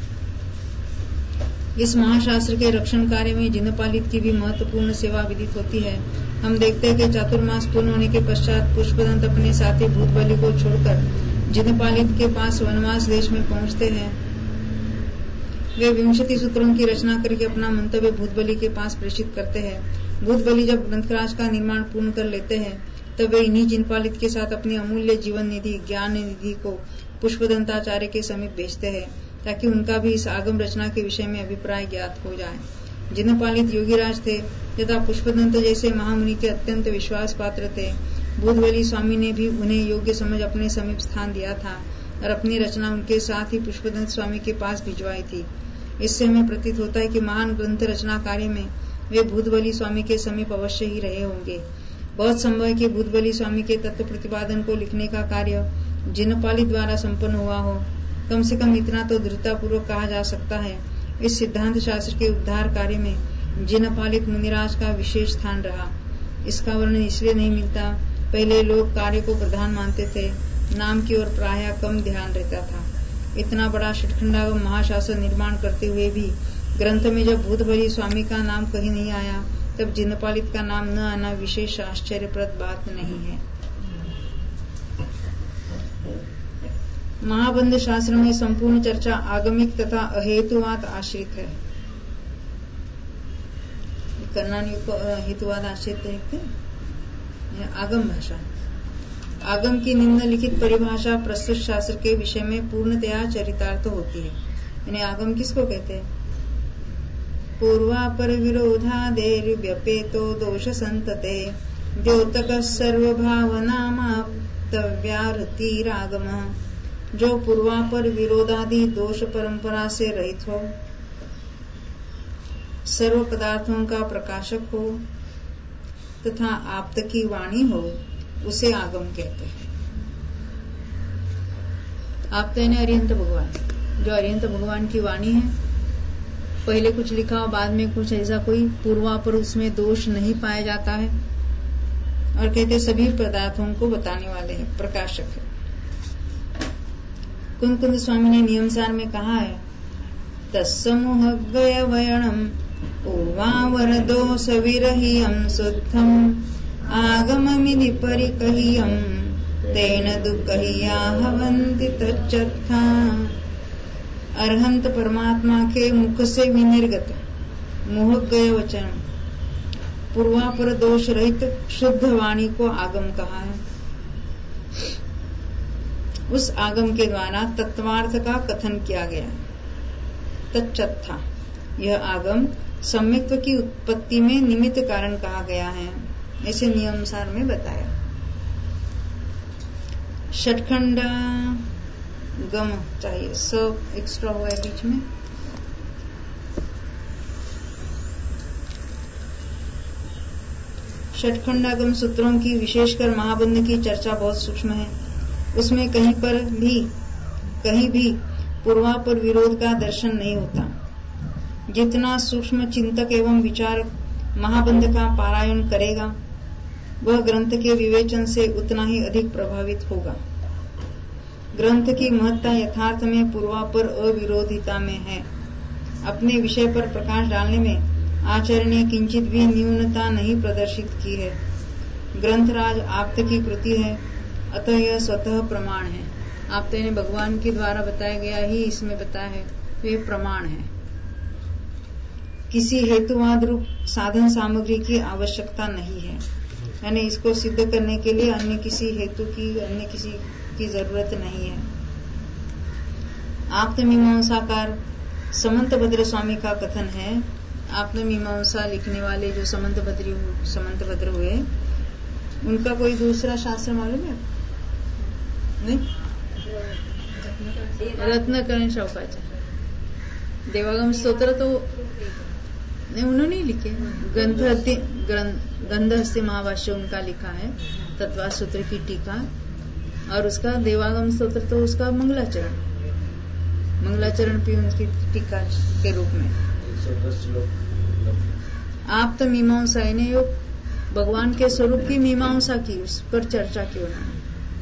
इस महाशास्त्र के रक्षण कार्य में जिनपालित की भी महत्वपूर्ण सेवा विदित होती है। हम देखते हैं कि चातुर्मास पूर्ण होने के पश्चात पुष्पदंत अपने साथी भूतबली को छोड़कर जिनपालित के पास वनवास देश में पहुंचते हैं। वे 20 सूत्रों की रचना करके अपना मंतव्य भूतबली के पास प्रेषित करते हैं। भूतबली जब ग्रंथराज का निर्माण पूर्ण कर लेते हैं तब वे इन्हीं जिनपालित के साथ अपनी अमूल्य जीवन निधि ज्ञान निधि को पुष्पदंताचार्य के समीप भेजते हैं, ताकि उनका भी इस आगम रचना के विषय में अभिप्राय ज्ञात हो जाए। जिनपालित योगीराज थे तथा पुष्पदंत जैसे महामुनि के अत्यंत विश्वास पात्र थे। भूतबली स्वामी ने भी उन्हें योग्य समझ अपने समीप स्थान दिया था और अपनी रचना उनके साथ ही पुष्पदंत स्वामी के पास भिजवाई थी। इससे हमें प्रतीत होता है कि महान ग्रंथ रचना कार्य में वे भूतबली स्वामी के समीप अवश्य ही रहे होंगे। बहुत संभव है कि भूतबली स्वामी के तत्व प्रतिपादन को लिखने का कार्य जिनपालित द्वारा संपन्न हुआ हो। कम से कम इतना तो दृढ़तापूर्वक कहा जा सकता है, इस सिद्धांत शास्त्र के उद्धार कार्य में जिनपालित मुनिराज का विशेष स्थान रहा। इसका वर्णन इसलिए नहीं मिलता, पहले लोग कार्य को प्रधान मानते थे, नाम की ओर प्रायः कम ध्यान रहता था। इतना बड़ा षटखंडागम महाशास्त्र निर्माण करते हुए भी ग्रंथ में जब भूतबली स्वामी का नाम कहीं नहीं आया, तब जिनपालित का नाम न आना विशेष आश्चर्यप्रद बात नहीं है। महाबंध शास्त्र में संपूर्ण चर्चा आगमिक तथा अहेतुवाद आश्रित है। कर्णानी को हेतुवाद आश्रित है। आगम भाषा, आगम की निम्नलिखित परिभाषा प्रस्तुत शास्त्र के विषय में पूर्णतया चरितार्थ होती है। यानी आगम किसको कहते हैं? पूर्वापर विरोधादेर्व्यपेतो दोष संतते द्योतक सर्वभावनामाप्तव्याहृतिरागम। जो पूर्वापर विरोधादि दोष परंपरा से रहित हो, सर्व पदार्थों का प्रकाशक हो तथा आप्त की वाणी हो, उसे आगम कहते हैं। आप्त यानी अरिहंत भगवान, जो अरिहंत भगवान की वाणी है। पहले कुछ लिखा और बाद में कुछ ऐसा कोई पूर्वापर उसमें दोष नहीं पाया जाता है, और कहते सभी पदार्थों को बताने वाले हैं, प्रकाशक है। कुंद स्वामी ने नियमसार में कहा है, तस्समूह गयवयणम पूर्वावर दोष विरहियम शुद्धम आगममिति परिकहियम तेन दुःखहिया हवन्ति तच्चत्था। अरहंत परमात्मा के मुख से विनिर्गत मोह गय वचन, पूर्वापर दोष रहित शुद्ध वाणी को आगम कहा है। उस आगम के द्वारा तत्वार्थ का कथन किया गया। तच्चत्था, यह आगम सम्यक्त्व की उत्पत्ति में निमित्त कारण कहा गया है, ऐसे नियमसार में बताया। षटखंड गम चाहिए, सब एक्स्ट्रा हुआ है बीच में। षटखंडागम सूत्रों की विशेषकर महाबंध की चर्चा बहुत सूक्ष्म है। उसमें कहीं भी पूर्वापर विरोध का दर्शन नहीं होता। जितना सूक्ष्म चिंतक एवं विचारक महाबंध का पारायण करेगा, वह ग्रंथ के विवेचन से उतना ही अधिक प्रभावित होगा। ग्रंथ की महत्ता यथार्थ में पूर्वापर अविरोधिता में है। अपने विषय पर प्रकाश डालने में आचार्य ने किंचित भी न्यूनता नहीं प्रदर्शित की है। ग्रंथराज आप्त की कृति है, अतः यह स्वतः प्रमाण है। आप्त ने भगवान के द्वारा बताया गया ही इसमें बताया है, तो ये प्रमाण है। किसी हेतुवाद रूप साधन सामग्री की आवश्यकता नहीं है। यानी इसको सिद्ध करने के लिए अन्य किसी हेतु की, अन्य किसी की जरूरत नहीं है। आप्तमीमांसाकार समंतभद्र स्वामी का कथन है। आप्तमीमांसा लिखने वाले जो समंतभद्र हुए, उनका कोई दूसरा शास्त्र मालूम है? नहीं, रत्नकरण शौकाचार्य। देवागम स्तोत्र तो नहीं, उन्होंने ही लिखे। गंधहस्ती महाभाष्य उनका लिखा है, तत्वा सूत्र की टीका, और उसका देवागम स्तोत्र तो उसका मंगलाचरण भी उनकी टीका के रूप में। आप तो मीमांसा ने भगवान के स्वरूप की मीमांसा की, उस पर चर्चा की उन्होंने।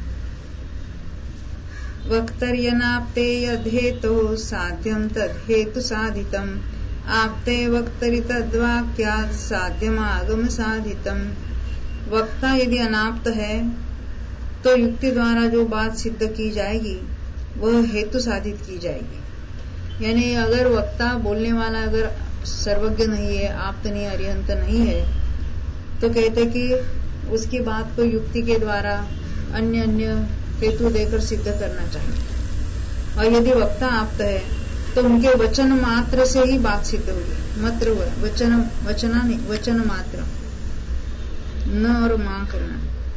वक्तर्यनाप्ते यद्धेतो साध्यम तद्धेतु साधितम, आपते वक्तरि तद्वाक्यात् साध्यम आगम साधितम। वक्ता यदि अनाप्त है तो युक्ति द्वारा जो बात सिद्ध की जाएगी वह हेतु साधित की जाएगी। यानी अगर वक्ता बोलने वाला अगर सर्वज्ञ नहीं है, आप्त नहीं, अरिहंत नहीं है, तो कहते कि उसकी बात को युक्ति के द्वारा अन्य हेतु देकर सिद्ध करना चाहिए। और यदि वक्ता आप्त है तो उनके वचन मात्र से ही बात सिद्ध होगी। मात्र वचन मात्र, न और मां करना,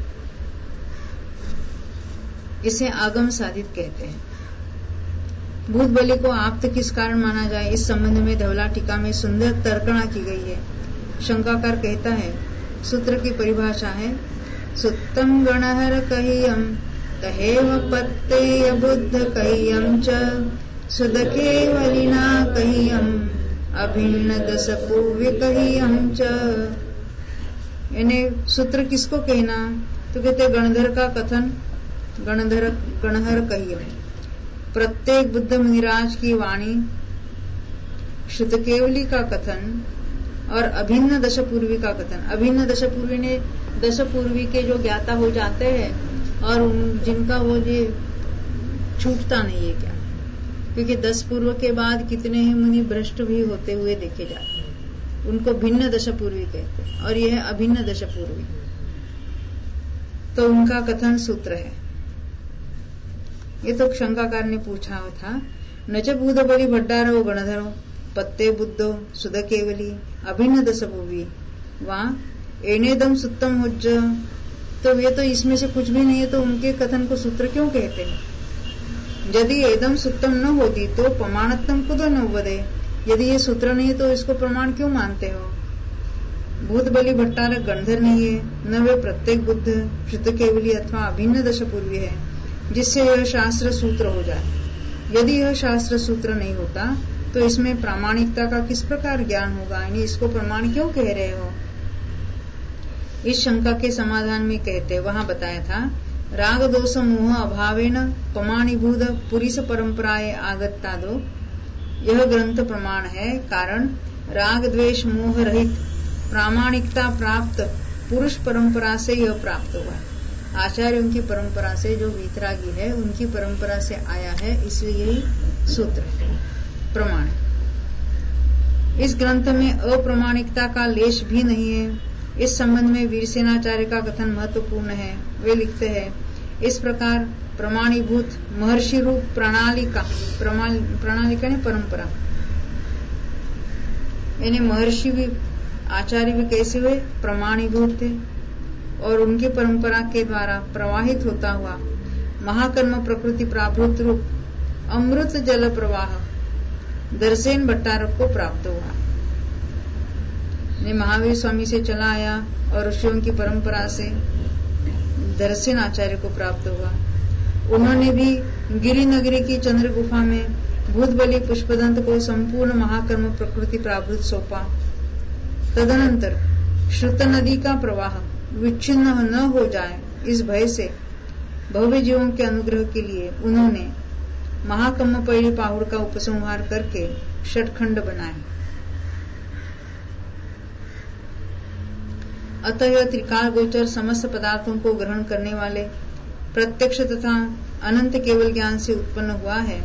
इसे आगम साधित कहते हैं। भूत बलि को आप्त किस कारण माना जाए, इस संबंध में धवला टीका में सुंदर तर्कणा की गई है। शंकाकार कहता है, सूत्र की परिभाषा है, सुत्तम गणहर कहियम तहेव पत्तेय बुद्ध कहियम च सुद केवलिना कहियम अभिन्न दस पूर्व कहियम च। यानी सूत्र किसको कहना, तो कहते गणधर का कथन, गणहर कहियम, प्रत्येक बुद्ध मुनिराज की वाणी, शुद्ध केवली का कथन, और अभिन्न दश पूर्वी का कथन। अभिन्न दश पूर्वी ने दश पूर्वी के जो ज्ञाता हो जाते हैं और जिनका वो ये छूटता नहीं है क्या, क्योंकि 10 पूर्व के बाद कितने ही मुनि भ्रष्ट भी होते हुए देखे जाते हैं, उनको भिन्न दश पूर्वी कहते हैं, और यह है अभिन्न दश पूर्वी। तो उनका कथन सूत्र है। ये तो शंकाकार ने पूछा था, नच बुध बलि भट्टारो गणधरो पत्ते बुद्धो सुध केवली अभिन्न दश पूर्वी वहां एनेदम सुत्तम हुज्ज। तो वे तो इसमें से कुछ भी नहीं है, तो उनके कथन को सूत्र क्यों कहते हैं? यदि एदम सुत्तम न होती तो प्रमाणत्तम कुतो न वदे। यदि ये सूत्र नहीं है तो इसको प्रमाण क्यों मानते हो? भूत बलि भट्टारक गणधर नहीं है, न वे प्रत्येक बुद्ध शुद्ध केवली अथवा अभिन्न दश पूर्वी है जिससे यह शास्त्र सूत्र हो जाए। यदि यह शास्त्र सूत्र नहीं होता तो इसमें प्रामाणिकता का किस प्रकार ज्ञान होगा? यानी इसको प्रमाण क्यों कह रहे हो? इस शंका के समाधान में कहते, वहां बताया था, राग दोष मोह अभावेन प्रमाणीभूत पुरुष परंपराए आगत्तादो। यह ग्रंथ प्रमाण है, कारण राग द्वेष मोह रहित प्रामाणिकता प्राप्त पुरुष परंपरा से यह प्राप्त हुआ। आचार्यों की परंपरा से, जो वीतरागी है उनकी परंपरा से आया है, इसलिए यही सूत्र प्रमाण। इस ग्रंथ में अप्रमाणिकता का लेश भी नहीं है। इस संबंध में वीरसेनाचार्य का कथन महत्वपूर्ण है। वे लिखते हैं, इस प्रकार प्रमाणीभूत महर्षि रूप प्रणालिका ने परंपरा, यानी महर्षि भी, आचार्य भी कैसे हुए? प्रमाणीभूत थे, और उनकी परंपरा के द्वारा प्रवाहित होता हुआ महाकर्म प्रकृति प्राभूत रूप अमृत जल प्रवाह दर्शेन भट्टारक को प्राप्त हुआ। महावीर स्वामी से चला आया और ऋषियों की परंपरा से दर्शन आचार्य को प्राप्त हुआ। उन्होंने भी गिरि नगरी की चंद्र गुफा में भूत बलि पुष्पदंत को संपूर्ण महाकर्म प्रकृति प्राभूत सौंपा। तदनंतर श्रुत नदी का प्रवाह विच्छिन्न न हो जाए, इस भय से भव्य जीवों के अनुग्रह के लिए उन्होंने महाकर्म पैली पाहुड़ का उपसंहार करके षटखंड बनाए। अतः यह त्रिकाल गोचर समस्त पदार्थों को ग्रहण करने वाले प्रत्यक्ष तथा अनंत केवल ज्ञान से उत्पन्न हुआ है।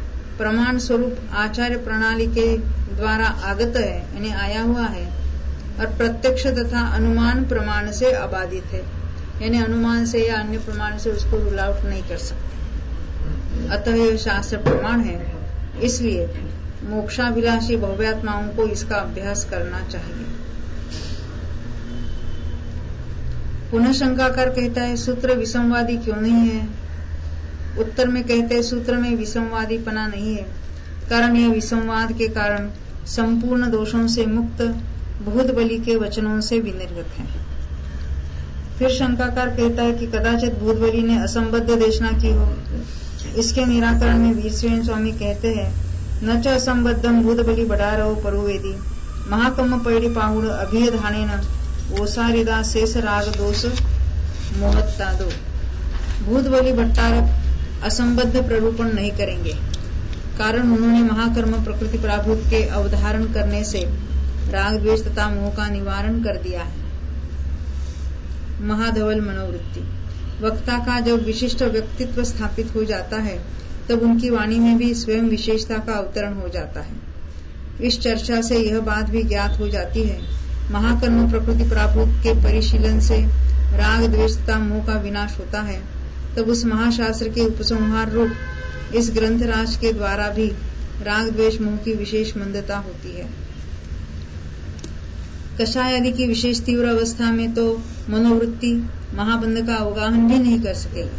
प्रमाण स्वरूप आचार्य प्रणाली के द्वारा आगत है, यानी आया हुआ है। और प्रत्यक्ष तथा अनुमान प्रमाण से अबाधित है, यानी अनुमान से या अन्य प्रमाण से उसको रूल आउट नहीं कर सकते। अतः यह शास्त्र प्रमाण है, इसलिए मोक्षाभिलाषी भव्यात्माओं को इसका अभ्यास करना चाहिए। पुनः शंकाकार कहता है, सूत्र विसंवादी क्यों नहीं है? उत्तर में कहते हैं, सूत्र में विसंवादीपना नहीं है, कारण यह विसंवाद के कारण संपूर्ण दोषों से मुक्त भूत बलि के वचनों से विनिर्गत है। फिर शंकाकार कहता है कि कदाचित भूत बलि ने असंबद्ध देशना की हो। इसके निराकरण में वीरसेन स्वामी कहते हैं, न च असंबद्धम भूत बलि बडारो परुवेदी महाकम्म पैड़ी पाहुड़ अभिय धाने न ओसारिदा शेष राग दोष मोहत्ता दो। भूत बलि भट्टारक असंबद्ध प्ररूपण नहीं करेंगे, कारण उन्होंने महाकर्म प्रकृति प्राभूत के अवधारण करने से राग द्वेष तथा मोह का निवारण कर दिया है। महाधवल मनोवृत्ति, वक्ता का जब विशिष्ट व्यक्तित्व स्थापित हो जाता है तब उनकी वाणी में भी स्वयं विशेषता का अवतरण हो जाता है। इस चर्चा से यह बात भी ज्ञात हो जाती है, महाकर्म प्रकृति प्राभूत के परिशीलन से राग द्वेष तथा मोह का विनाश होता है, तब उस महाशास्त्र के उपसंहार रूप इस ग्रंथराज के द्वारा भी राग द्वेष मोह की विशेष मंदता होती है। कषाय आदि की विशेष तीव्र अवस्था में तो मनोवृत्ति महाबंध का अवगाहन भी नहीं कर सकेगा।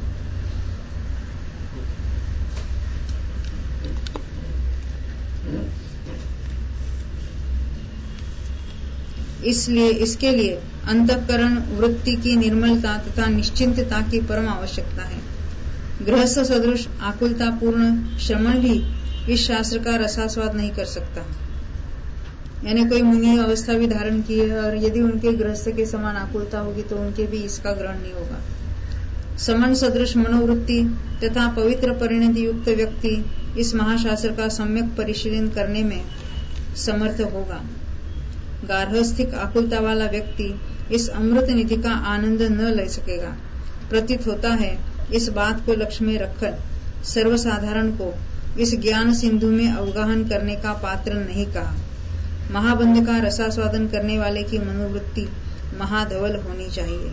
इसलिए इसके लिए अंतःकरण वृत्ति की निर्मलता तथा निश्चिंतता की परम आवश्यकता है। गृहस्थ सदृश आकुलता पूर्ण श्रमण भी इस शास्त्र का रसास्वाद नहीं कर सकता। यानी कोई मुनि अवस्था भी धारण की है और यदि उनके गृहस्थ के समान आकुलता होगी तो उनके भी इसका ग्रहण नहीं होगा। समन सदृश मनोवृत्ति तथा पवित्र परिणति युक्त व्यक्ति इस महाशास्त्र का सम्यक परिशीलन करने में समर्थ होगा। गार्हस्थिक आकुलता वाला व्यक्ति इस अमृत निधि का आनंद न ले सकेगा। प्रतीत होता है इस बात को लक्ष्य में रखकर सर्वसाधारण को इस ज्ञान सिंधु में अवगाहन करने का पात्र नहीं कहा। महाबंध का रसास्वादन करने वाले की मनोवृत्ति महाधवल होनी चाहिए।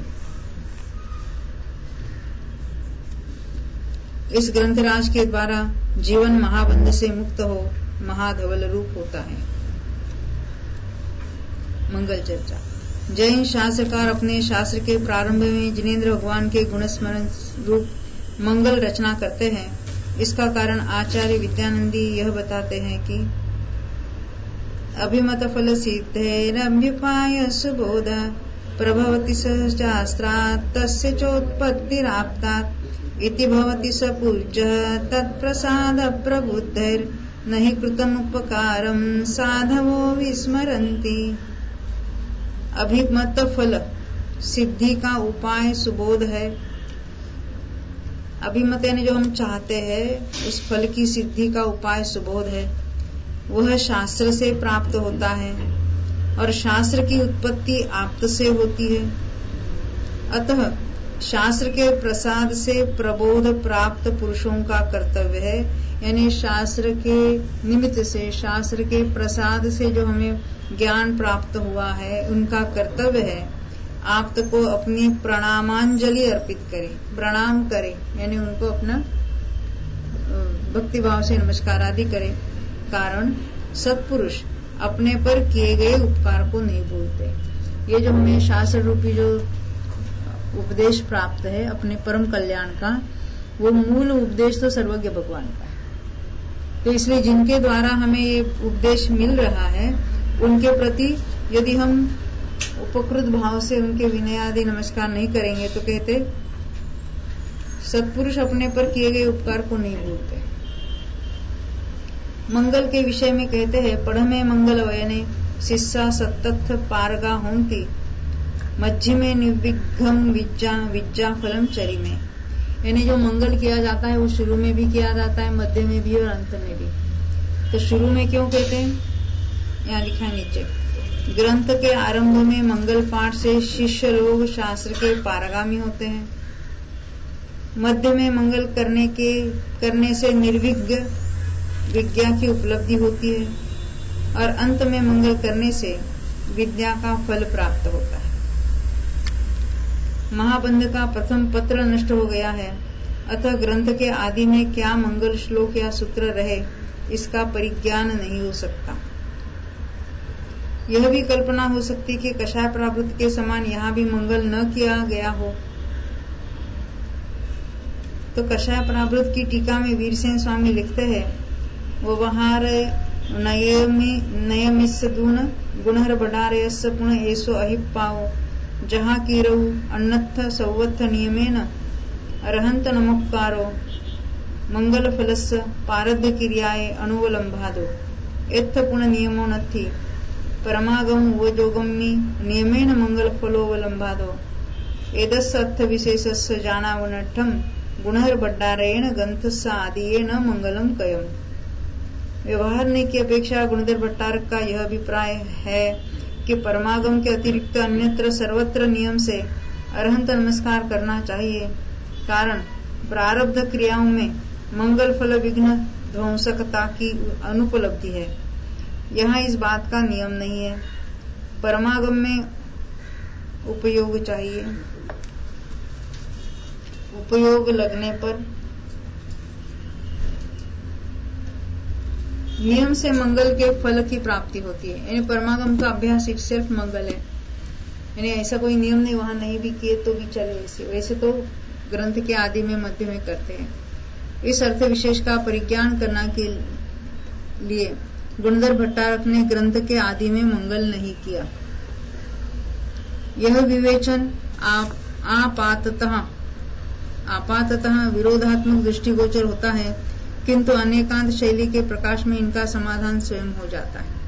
इस ग्रंथराज के द्वारा जीवन महाबंध से मुक्त हो महाधवल रूप होता है। मंगल चर्चा। जैन शास्त्रकार अपने शास्त्र के प्रारंभ में जिनेन्द्र भगवान के गुणस्मरण रूप मंगल रचना करते हैं। इसका कारण आचार्य विद्यानंदी यह बताते हैं कि अभिमत फल सिद्धेरभ्युपाय सुबोध प्रभवति सहस्रात् तस्य चोत्पत्तिराप्तात् इति भवति स पूज्यः तत्प्रसाद प्रबुद्धैर् नहि कृतमुपकारं साधवो विस्मरन्ति। अभिमत फल सिद्धि का उपाय सुबोध है। अभिमत यानी जो हम चाहते हैं उस फल की सिद्धि का उपाय सुबोध है। वह शास्त्र से प्राप्त होता है और शास्त्र की उत्पत्ति आप्त से होती है। अतः शास्त्र के प्रसाद से प्रबोध प्राप्त पुरुषों का कर्तव्य है, यानी शास्त्र के निमित्त से शास्त्र के प्रसाद से जो हमें ज्ञान प्राप्त हुआ है उनका कर्तव्य है आप्त को अपनी प्रणामांजलि अर्पित करे, प्रणाम करे, यानी उनको अपना भक्ति भाव से नमस्कार आदि करे। कारण सत्पुरुष अपने पर किए गए उपकार को नहीं भूलते। ये जो हमें शास्त्र रूपी जो उपदेश प्राप्त है अपने परम कल्याण का, वो मूल उपदेश तो सर्वज्ञ भगवान का है। तो इसलिए जिनके द्वारा हमें ये उपदेश मिल रहा है उनके प्रति यदि हम उपकृत भाव से उनके विनय आदि नमस्कार नहीं करेंगे तो कहते सत्पुरुष अपने पर किए गए उपकार को नहीं भूलते। मंगल के विषय में कहते हैं पढ़मे मंगल वयने शिष्या सत्तथ पारगा होंती मध्यमे निर्विघ्न विज्जा फलम चरी में। यानी जो मंगल किया जाता है वो शुरू में भी किया जाता है, मध्य में भी और अंत में भी। तो शुरू में क्यों कहते हैं, यहाँ लिखा है नीचे, ग्रंथ के आरंभ में मंगल पाठ से शिष्य लोग शास्त्र के पारगामी होते हैं। मध्य में मंगल करने से निर्विघ्न विज्ञा की उपलब्धि होती है और अंत में मंगल करने से विद्या का फल प्राप्त होता है। महाबंध का प्रथम पत्र नष्ट हो गया है, अतः ग्रंथ के आदि में क्या मंगल श्लोक या सूत्र रहे इसका परिज्ञान नहीं हो सकता। यह भी कल्पना हो सकती कि कषाय प्रावृत्त के समान यहाँ भी मंगल न किया गया हो। तो कषाय प्रावृत्त की टीका में वीरसेन स्वामी लिखते हैं, व्यवहार नयमिस्सदून गुणहर बडारयस्स पुण एसो अहिप्पाओ जहाँ कीरऊ अन्नत्थ सौवत्थ नियमेन अरहंत नमोक्कारो मंगल फलस्स पारद्य क्रियाए अनुवलंभादो एत्थ पुण नियमो नत्थि परमागम वजोगम्मी नियमेन मंगल फलोवलंभादो एदस्स अर्थ विशेषस्स जानावनठम गुणहर बड्डारेण ग्रंथस्स आदियेन मंगलम कयम। व्यवहारने की अपेक्षा गुणधर भट्टारक का यह अभिप्राय है कि परमागम के अतिरिक्त अन्यत्र सर्वत्र नियम से अरहंत नमस्कार करना चाहिए, कारण प्रारब्ध क्रियाओं में मंगल फल विघ्न ध्वंसकता की अनुपलब्धि है। यहाँ इस बात का नियम नहीं है। परमागम में उपयोग चाहिए, उपयोग लगने पर नियम से मंगल के फल की प्राप्ति होती है। यानी परमागम का अभ्यास सिर्फ मंगल है, यानी ऐसा कोई नियम नहीं, वहां नहीं भी किए तो भी चले। वैसे तो ग्रंथ के आदि में मध्य में करते हैं। इस अर्थ विशेष का परिज्ञान करने के लिए गुणधर भट्टारक ने ग्रंथ के आदि में मंगल नहीं किया। यह विवेचन आपाततः विरोधात्मक दृष्टिगोचर होता है, किंतु अनेकांत शैली के प्रकाश में इनका समाधान स्वयं हो जाता है।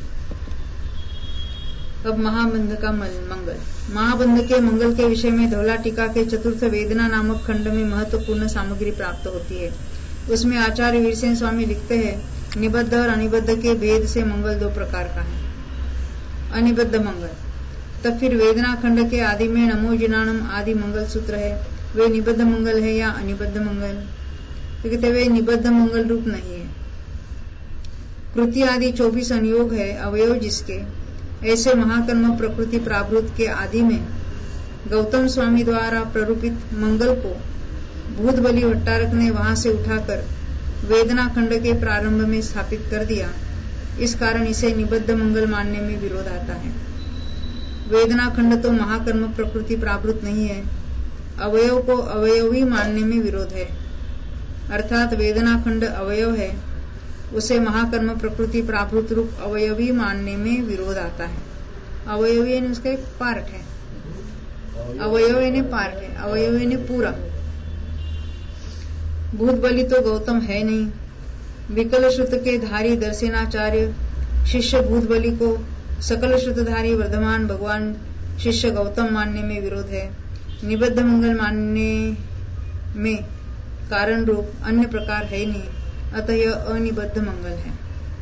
अब महाबंध का मंगल। महाबंध के मंगल के विषय में धौला टीका के चतुर्थ वेदना नामक खंड में महत्वपूर्ण सामग्री प्राप्त होती है। उसमें आचार्य वीरसेन स्वामी लिखते हैं, निबद्ध और अनिबद्ध के भेद से मंगल दो प्रकार का है। अनिबद्ध मंगल, तब फिर वेदना खंड के आदि में नमो जिनाणम आदि मंगल सूत्र है, वे निबद्ध मंगल है या अनिबद्ध मंगल? तो कहते वे निबद्ध मंगल रूप नहीं है। कृति आदि 24 अनुयोग है, अवयव जिसके, ऐसे महाकर्म प्रकृति प्रावृत्त के आदि में गौतम स्वामी द्वारा प्ररूपित मंगल को भूतबली भट्टारक ने वहां से उठाकर वेदना खंड के प्रारंभ में स्थापित कर दिया। इस कारण इसे निबद्ध मंगल मानने में विरोध आता है। वेदना खंड तो महाकर्म प्रकृति प्रावृत्त नहीं है, अवयव को अवयवी मानने में विरोध है। अर्थात वेदना खंड अवयव है, उसे महाकर्म प्रकृति प्रावृत्त रूप अवयवी मानने में विरोध आता है। अवयवी यानी उसका एक पार्ट है, अवयव यानी पार्ट है, अवयव यानी पूरा। भूतबली तो गौतम है नहीं। विकल श्रुत के धारी दर्शनाचार्य शिष्य भूतबली को सकल श्रुतधारी वर्धमान भगवान शिष्य गौतम मानने में विरोध है। निबद्ध मंगल मानने में कारण रूप अन्य प्रकार है नहीं, अतः यह अनिबद्ध मंगल है।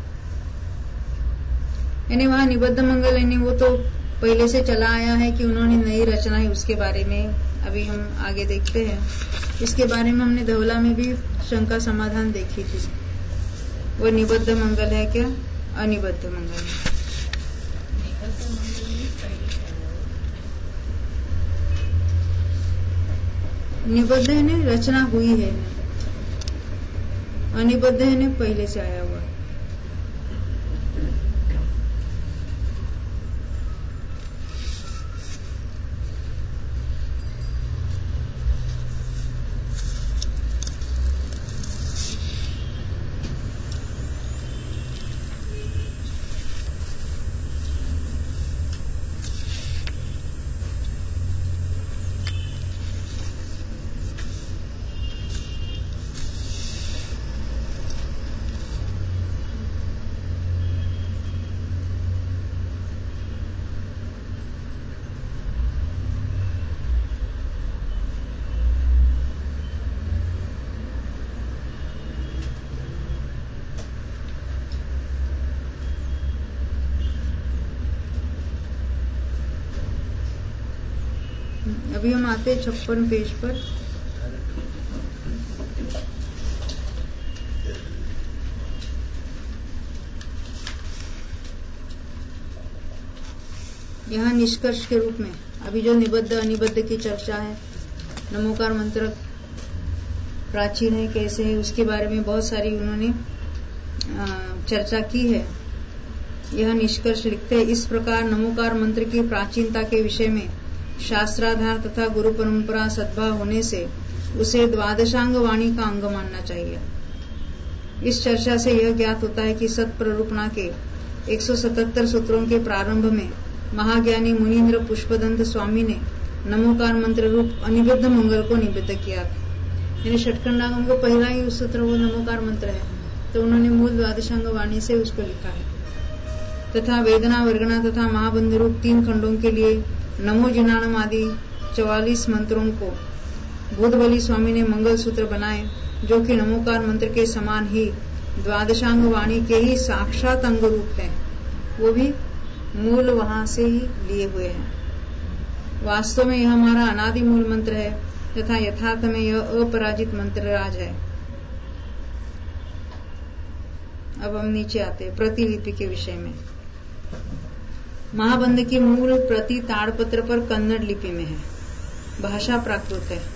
यानी वहां निबद्ध मंगल यानी वो तो पहले से चला आया है कि उन्होंने नई रचना है, उसके बारे में अभी हम आगे देखते हैं। इसके बारे में हमने धवला में भी शंका समाधान देखी थी। वो निबद्ध मंगल है क्या अनिबद्ध मंगल है? निबद्ध है ने रचना हुई है, अनिबद्ध है ने पहले से आया हुआ। अभी हम आते 56 पेज पर। यहाँ निष्कर्ष के रूप में अभी जो निबद्ध अनिबद्ध की चर्चा है, नमोकार मंत्र प्राचीन है कैसे है, उसके बारे में बहुत सारी उन्होंने चर्चा की है। यह निष्कर्ष लिखते हैं, इस प्रकार नमोकार मंत्र की प्राचीनता के विषय में शास्त्राधार तथा गुरु परंपरा सद्भाव होने से उसे द्वादशांग वाणी का अंग मानना चाहिए। इस चर्चा से यह ज्ञात होता है कि सत प्ररूपणा के 177 सूत्रों के प्रारंभ में महाज्ञानी मुनीन्द्र पुष्पदंत स्वामी ने नमोकार मंत्र रूप अनिबद्ध मंगल को निबद्ध किया। यानी षटखंडागम का पहला ही सूत्र वो नमोकार मंत्र है, तो उन्होंने मूल द्वादशांग वाणी से उसको लिखा है। तथा वेदना वर्गना तथा महाबंध रूप 3 खंडों के लिए नमो जिनानम आदि 44 मंत्रों को भूतबली स्वामी ने मंगल सूत्र बनाए, जो कि नमोकार मंत्र के समान ही द्वादशांग वाणी के ही साक्षात अंग रूप है। वो भी मूल वहां से ही लिए हुए हैं। वास्तव में यह हमारा अनादि मूल मंत्र है तथा यथार्थ में यह अपराजित मंत्र राज है। अब हम नीचे आते हैं प्रतिलिपि के विषय में। महाबंध की मूल प्रति ताड़पत्र पर कन्नड़ लिपि में है, भाषा प्राकृत है।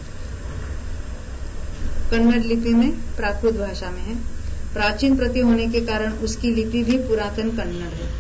कन्नड़ लिपि में प्राकृत भाषा में है। प्राचीन प्रति होने के कारण उसकी लिपि भी पुरातन कन्नड़ है।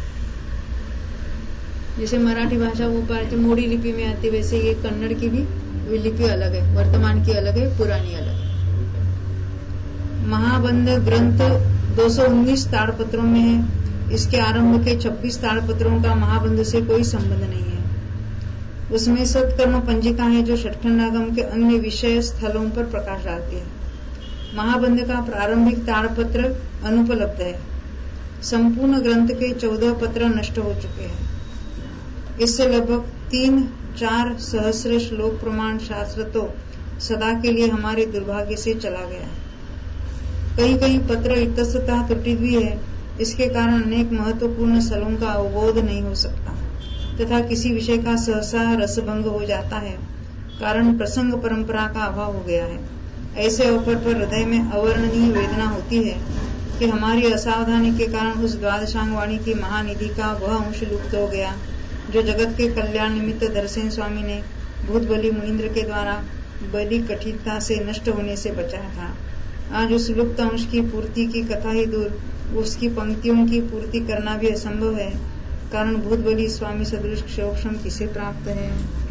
जैसे मराठी भाषा वो मोड़ी लिपि में आती, वैसे ये कन्नड़ की भी लिपि अलग है, वर्तमान की अलग है, पुरानी अलग है। महाबंध ग्रंथ 219 ताड़पत्रों में है। इसके आरंभ के 26 ताड़पत्रों का महाबंध से कोई संबंध नहीं है। उसमें सत्कर्म पंजिका है जो षटखंडागम के अन्य विषय स्थलों पर प्रकाश डालती है। महाबंध का प्रारंभिक ताड़पत्र अनुपलब्ध है। संपूर्ण ग्रंथ के 14 पत्र नष्ट हो चुके हैं। इससे लगभग 3-4 सहस्र श्लोक प्रमाण शास्त्र तो सदा के लिए हमारे दुर्भाग्य से चला गया है। कई कई पत्र इतस्ततः त्रुटि हुई है। इसके कारण अनेक महत्वपूर्ण स्थलों का अवबोध नहीं हो सकता तथा किसी विषय का सहसा रसभंग हो जाता है, कारण प्रसंग परंपरा का अभाव हो गया है। ऐसे अवसर पर हृदय में अवर्णनीय वेदना होती है कि हमारी असावधानी के कारण उस द्वादशांग वाणी की महानिधि का वह अंश लुप्त हो गया जो जगत के कल्याण निमित्त दर्शन स्वामी ने भूत बलि मुनीन्द्र के द्वारा बलि कठिनता से नष्ट होने से बचाया था। आज उस लुप्त अंश की पूर्ति की कथा ही दूर, उसकी पंक्तियों की पूर्ति करना भी असंभव है, कारण भूत बलि स्वामी सदृश क्षोभम किसे प्राप्त है।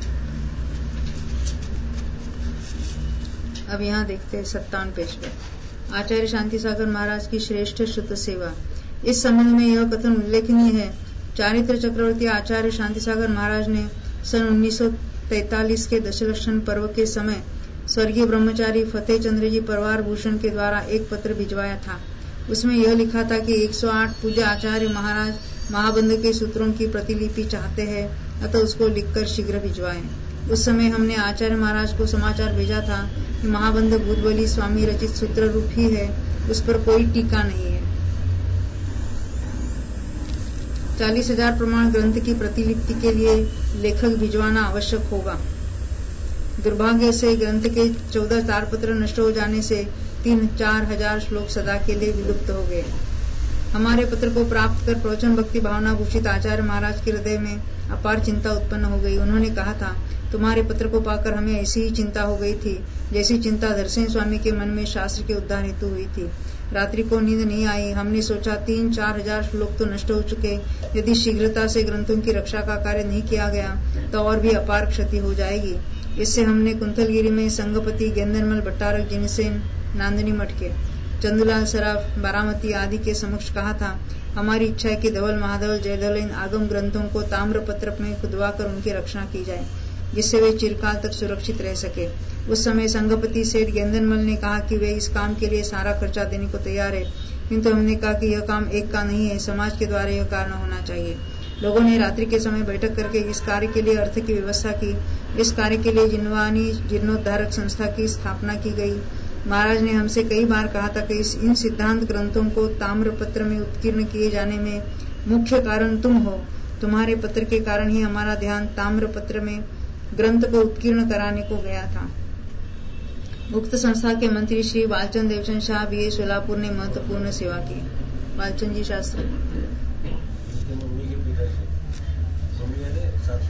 अब यहाँ देखते हैं 57 पेज पे आचार्य शांति सागर महाराज की श्रेष्ठ श्रुत सेवा। इस संबंध में यह कथन उल्लेखनीय है। चारित्र चक्रवर्ती आचार्य शांति सागर महाराज ने सन 1943 के दशलक्षण पर्व के समय स्वर्गीय ब्रह्मचारी फतेह चंद्र जी परवार भूषण के द्वारा एक पत्र भिजवाया था। उसमें यह लिखा था कि 108 पूज्य आचार्य महाराज महाबंध के सूत्रों की प्रतिलिपि चाहते हैं, अतः उसको लिखकर शीघ्र भिजवाएं। उस समय हमने आचार्य महाराज को समाचार भेजा था कि महाबंध भूतबली स्वामी रचित सूत्र रूप ही है, उस पर कोई टीका नहीं है। 40,000 प्रमाण ग्रंथ की प्रतिलिपि के लिए लेखक भिजवाना आवश्यक होगा। दुर्भाग्य से ग्रंथ के 14 ताड़पत्र नष्ट हो जाने से 3-4 हजार श्लोक सदा के लिए विलुप्त हो गए। हमारे पत्र को प्राप्त कर प्रवचन भक्ति भावना भूषित आचार्य महाराज के हृदय में अपार चिंता उत्पन्न हो गई। उन्होंने कहा था, तुम्हारे पत्र को पाकर हमें ऐसी ही चिंता हो गई थी जैसी चिंता दर्शन स्वामी के मन में शास्त्र के उद्धार हेतु हुई थी। रात्रि को नींद नहीं आई। हमने सोचा 3-4 हजार श्लोक तो नष्ट हो चुके, यदि शीघ्रता से ग्रंथों की रक्षा का कार्य नहीं किया गया तो और भी अपार क्षति हो जाएगी। इससे हमने कुंतलगिरी में संगपति गेंदरमल भट्टारक जिनसेन नांदनी मठ के चंदुलाल सराफ बारामती आदि के समक्ष कहा था, हमारी इच्छा है कि धवल महाधवल जयधवल इन आगम ग्रंथों को ताम्र पत्र में खुदवा कर उनकी रक्षा की जाए, जिससे वे चिरकाल तक सुरक्षित रह सके। उस समय संगपति सेठ गेंदरमल ने कहा कि वे इस काम के लिए सारा खर्चा देने को तैयार है, किंतु हमने कहा कि यह काम एक का नहीं है, समाज के द्वारा यह कारण होना चाहिए। लोगों ने रात्रि के समय बैठक करके इस कार्य के लिए अर्थ की व्यवस्था की। इस कार्य के लिए जिनवानी जीर्णोद्धारक संस्था की स्थापना की गई। महाराज ने हमसे कई बार कहा था कि इन सिद्धांत ग्रंथों को ताम्र पत्र में उत्कीर्ण किए जाने में मुख्य कारण तुम हो। तुम्हारे पत्र के कारण ही हमारा ध्यान ताम्र पत्र में ग्रंथ को उत्कीर्ण कराने को गया था। उक्त संस्था के मंत्री श्री बालचंद देवचंद शाह BA सोलापुर ने महत्वपूर्ण सेवा की। बालचंद जी शास्त्री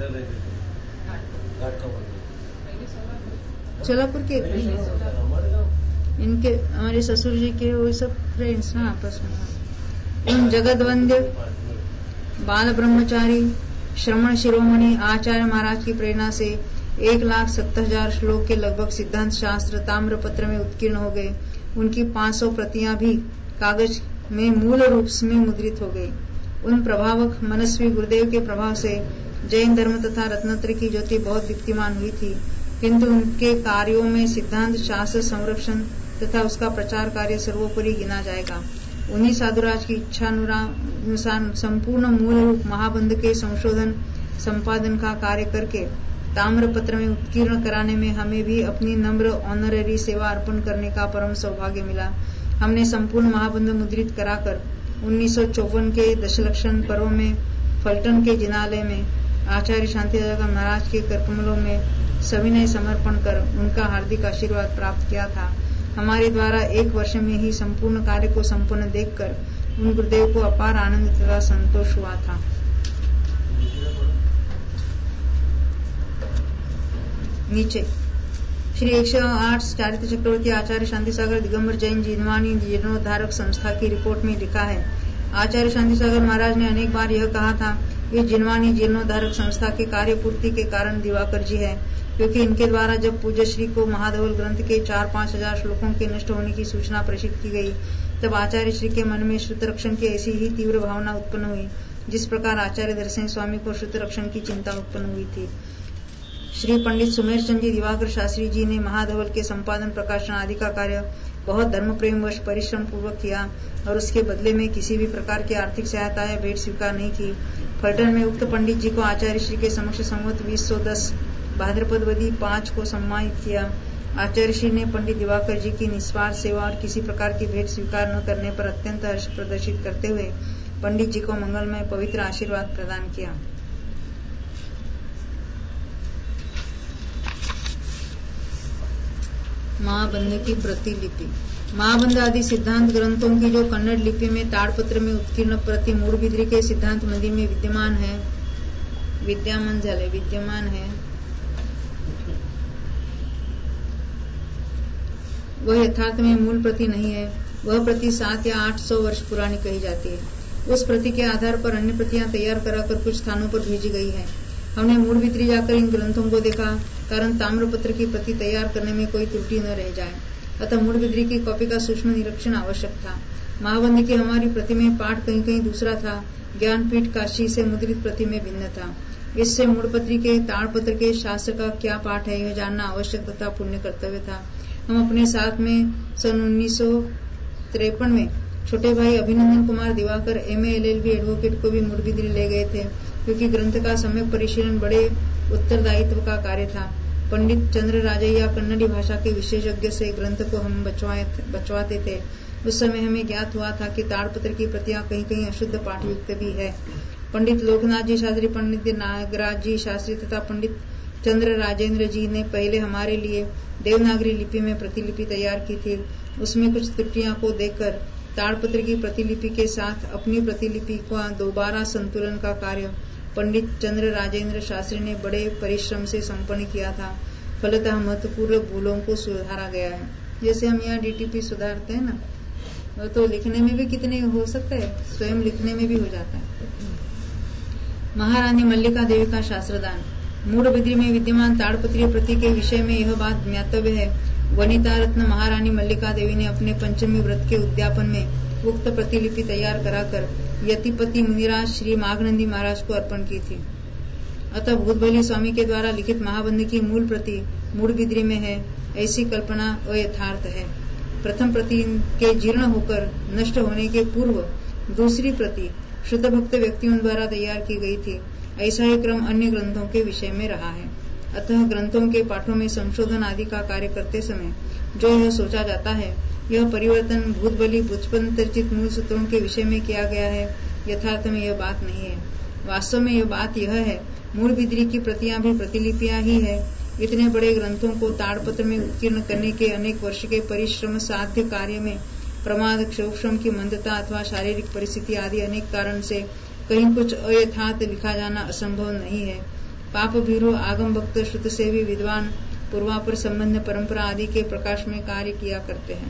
सेंटर रहते थे घाट का मंदिर सोलापुर के हमारे गाँव इनके हमारे ससुर जी के वो सब फ्रेंड्स ना आपस में। उन जगतवंद्य बाल ब्रह्मचारी श्रवण शिरोमणि आचार्य महाराज की प्रेरणा से 1,70,000 श्लोक के लगभग सिद्धांत शास्त्र ताम्रपत्र में उत्कीर्ण हो गए। उनकी 500 प्रतियां भी कागज में मूल रूप में मुद्रित हो गई। उन प्रभावक मनस्वी गुरुदेव के प्रभाव से जैन धर्म तथा रत्नत्र की ज्योति बहुत दीप्तिमान हुई थी, किंतु उनके कार्यों में सिद्धांत शास्त्र संरक्षण तथा उसका प्रचार कार्य सर्वोपरि गिना जाएगा। उन्हीं साधुराज की इच्छानुसार संपूर्ण मूल रूप महाबंध के संशोधन संपादन का कार्य करके ताम्रपत्र में उत्कीर्ण कराने में हमें भी अपनी नम्र ऑनररी सेवा अर्पण करने का परम सौभाग्य मिला। हमने संपूर्ण महाबंध मुद्रित कराकर 1954 के दशलक्षण पर्व में फलटन के जिनालय में आचार्य शांतिदादा महाराज के करकमलों में सविनय समर्पण कर उनका हार्दिक आशीर्वाद प्राप्त किया था। हमारे द्वारा 1 वर्ष में ही संपूर्ण कार्य को संपन्न देखकर उन गुरुदेव को अपार आनंद तथा संतोष हुआ था। नीचे श्री 108 चारित्र चक्रवर्ती आचार्य शांति सागर दिगंबर जैन जिनवानी जीर्णोद्धारक संस्था की रिपोर्ट में लिखा है, आचार्य शांति सागर महाराज ने अनेक बार यह कहा था कि जिनवानी जीर्णोद्धारक संस्था के कार्य पूर्ति के कारण दिवाकर जी है, क्योंकि इनके द्वारा जब पूज्य श्री को महाधवल ग्रंथ के 4-5 हजार श्लोकों के नष्ट होने की सूचना प्रेषित की गई, तब आचार्य श्री के मन में श्रुत रक्षण की ऐसी ही तीव्र भावना उत्पन्न हुई जिस प्रकार आचार्य दर्शन स्वामी को श्रुत रक्षण की चिंता उत्पन्न हुई थी। श्री पंडित सुमेर चंद जी दिवाकर शास्त्री जी ने महाधवल के संपादन प्रकाशन आदि का कार्य बहुत धर्म प्रेम वश परिश्रम पूर्वक किया और उसके बदले में किसी भी प्रकार की आर्थिक सहायता या भेंट स्वीकार नहीं की। फलटन में उक्त पंडित जी को आचार्य श्री के समक्ष संवत 2010 भाद्रपदवदी 5 को सम्मानित किया। आचार्य श्री ने पंडित दिवाकर जी की निस्वार्थ सेवा और किसी प्रकार की भेंट स्वीकार न करने पर अत्यंत हर्ष प्रदर्शित करते हुए पंडित जी को मंगलमय पवित्र आशीर्वाद प्रदान किया। महाबंध की प्रतिलिपि। महाबंध आदि सिद्धांत ग्रंथों की जो कन्नड़ लिपि में ताड़पत्र में उत्कीर्ण प्रति मूड़बिद्री के सिद्धांत मंदिर में विद्यमान है वह यथार्थ में मूल प्रति नहीं है। वह प्रति 700 या 800 वर्ष पुरानी कही जाती है। उस प्रति के आधार पर अन्य प्रतियां तैयार कराकर कुछ स्थानों पर भेजी गई है। हमने मूल भीतरी जाकर इन ग्रंथों को देखा, कारण ताम्रपत्र की प्रति तैयार करने में कोई त्रुटि न रह जाए, अतः मूल भीतरी की कॉपी का सूक्ष्म निरीक्षण आवश्यक था। महाबंध की हमारी प्रति में पाठ कहीं कहीं दूसरा था, ज्ञानपीठ काशी से मुद्रित प्रति में भिन्न था। इससे मूलपत्री के ताड़पत्र के शास्त्र का क्या पाठ है यह जानना आवश्यक तथा पुण्य कर्तव्य था। हम अपने साथ में सन 1953 में छोटे भाई Abhinandan Kumar Diwakar MA LLB advocate को भी मूड़बिद्री ले गए थे, क्योंकि ग्रंथ का सम्यक परिशीलन बड़े उत्तरदायित्व का कार्य था। पंडित चंद्र राजैया कन्नड़ी भाषा के विशेषज्ञ से ग्रंथ को हम बचवाते थे। उस समय हमें ज्ञात हुआ था कि ताड़पत्र की प्रतियां कहीं कहीं अशुद्ध पाठयुक्त भी है। पंडित लोकनाथ जी शास्त्री, पंडित नागराज जी शास्त्री तथा पंडित चंद्र राजेंद्र जी ने पहले हमारे लिए देवनागरी लिपि में प्रतिलिपि तैयार की थी। उसमें कुछ त्रुटियों को देखकर ताड़पत्र की प्रतिलिपि के साथ अपनी प्रतिलिपि का दोबारा संतुलन का कार्य पंडित चंद्र राजेंद्र शास्त्री ने बड़े परिश्रम से संपन्न किया था। फलतः महत्वपूर्ण भूलों को सुधारा गया है। जैसे हम यहाँ DTP सुधारते हैं ना, तो लिखने में भी कितने हो सकता है, स्वयं लिखने में भी हो जाता है। महारानी मल्लिका देवी का शास्त्रदान। मूढ़बिद्री में विद्यमान ताड़पत्रीय प्रति के विषय में यह बात ज्ञातव्य है। वनिता रत्न महारानी मल्लिका देवी ने अपने पंचमी व्रत के उद्यापन में उक्त प्रतिलिपि तैयार कराकर यतिपति मुनिराज श्री माघनंदी महाराज को अर्पण की थी। अतः भूतबली स्वामी के द्वारा लिखित महाबंध की मूल प्रति मूढ़बिद्री में है, ऐसी कल्पना अयथार्थ है। प्रथम प्रति के जीर्ण होकर नष्ट होने के पूर्व दूसरी प्रति शुद्ध भक्त व्यक्तियों द्वारा तैयार की गई थी। ऐसा ही क्रम अन्य ग्रंथों के विषय में रहा है। अतः ग्रंथों के पाठों में संशोधन आदि का कार्य करते समय जो यह सोचा जाता है यह परिवर्तन भूतबली भुजपंतर्चित मूल सूत्रों के विषय में किया गया है, यथार्थ में यह बात नहीं है। वास्तव में यह बात यह है, मूढ़बिद्री की प्रतियां भी प्रतिलिपियां ही है। इतने बड़े ग्रंथों को ताड़पत्र में उत्कीर्ण करने के अनेक वर्ष के परिश्रम साध्य कार्य में प्रमाद, क्षोभम की मंदता अथवा शारीरिक परिस्थिति आदि अनेक कारण से कहीं कुछ अयथार्थ लिखा जाना असंभव नहीं है। पाप भीरो आगम भक्त श्रुत सेवी विद्वान पूर्वापर संबंध परंपरा आदि के प्रकाश में कार्य किया करते हैं।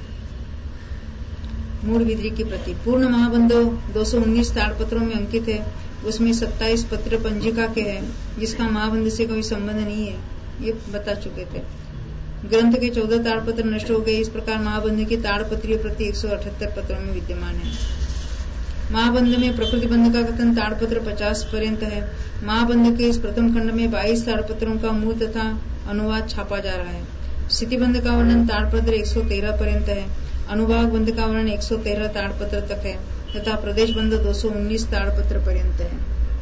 मूल विधि की प्रति पूर्ण महाबंध 219 ताड़पत्रों में अंकित है। उसमें 27 पत्र पंजिका के हैं, जिसका महाबंध से कोई संबंध नहीं है, ये बता चुके थे। ग्रंथ के 14 ताड़पत्र नष्ट हो गए। इस प्रकार महाबंध की ताड़पत्रीय प्रति 178 पत्रों में विद्यमान है। महाबंध में प्रकृति बंध का कथन ताड़पत्र 50 पर्यंत है। महाबंध के इस प्रथम खंड में 22 ताड़पत्रों का मूल तथा अनुवाद छापा जा रहा है। स्थितिबंध का वर्णन ताड़पत्र 113 पर्यंत है। अनुभाग बंध का वर्णन 113 ताड़पत्र तक है तथा प्रदेश बंध 219 ताड़पत्र पर्यंत है।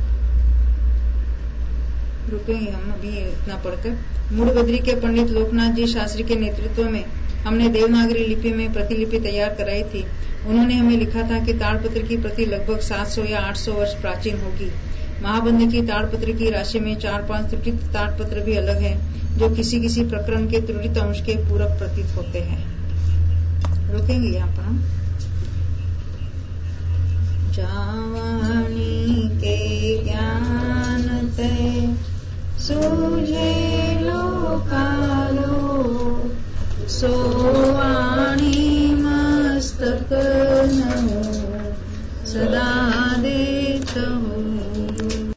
रुकेंगे हम अभी इतना पढ़कर। मूढ़बद्री के पंडित लोकनाथ जी शास्त्री के नेतृत्व में हमने देवनागरी लिपि में प्रतिलिपि तैयार कराई थी। उन्होंने हमें लिखा था कि ताड़पत्र की प्रति लगभग 700 या 800 वर्ष प्राचीन होगी। महाबंध की ताड़पत्र की राशि में 4-5 त्रुटित ताड़पत्र भी अलग हैं, जो किसी किसी प्रकरण के त्रुटित अंश के पूरक प्रतीत होते हैं। रुकेंगे यहाँ पर हम। जावानी के ज्ञान ते सूझे लोकालो सोवाणी मस्तक नमो सदा देत हो।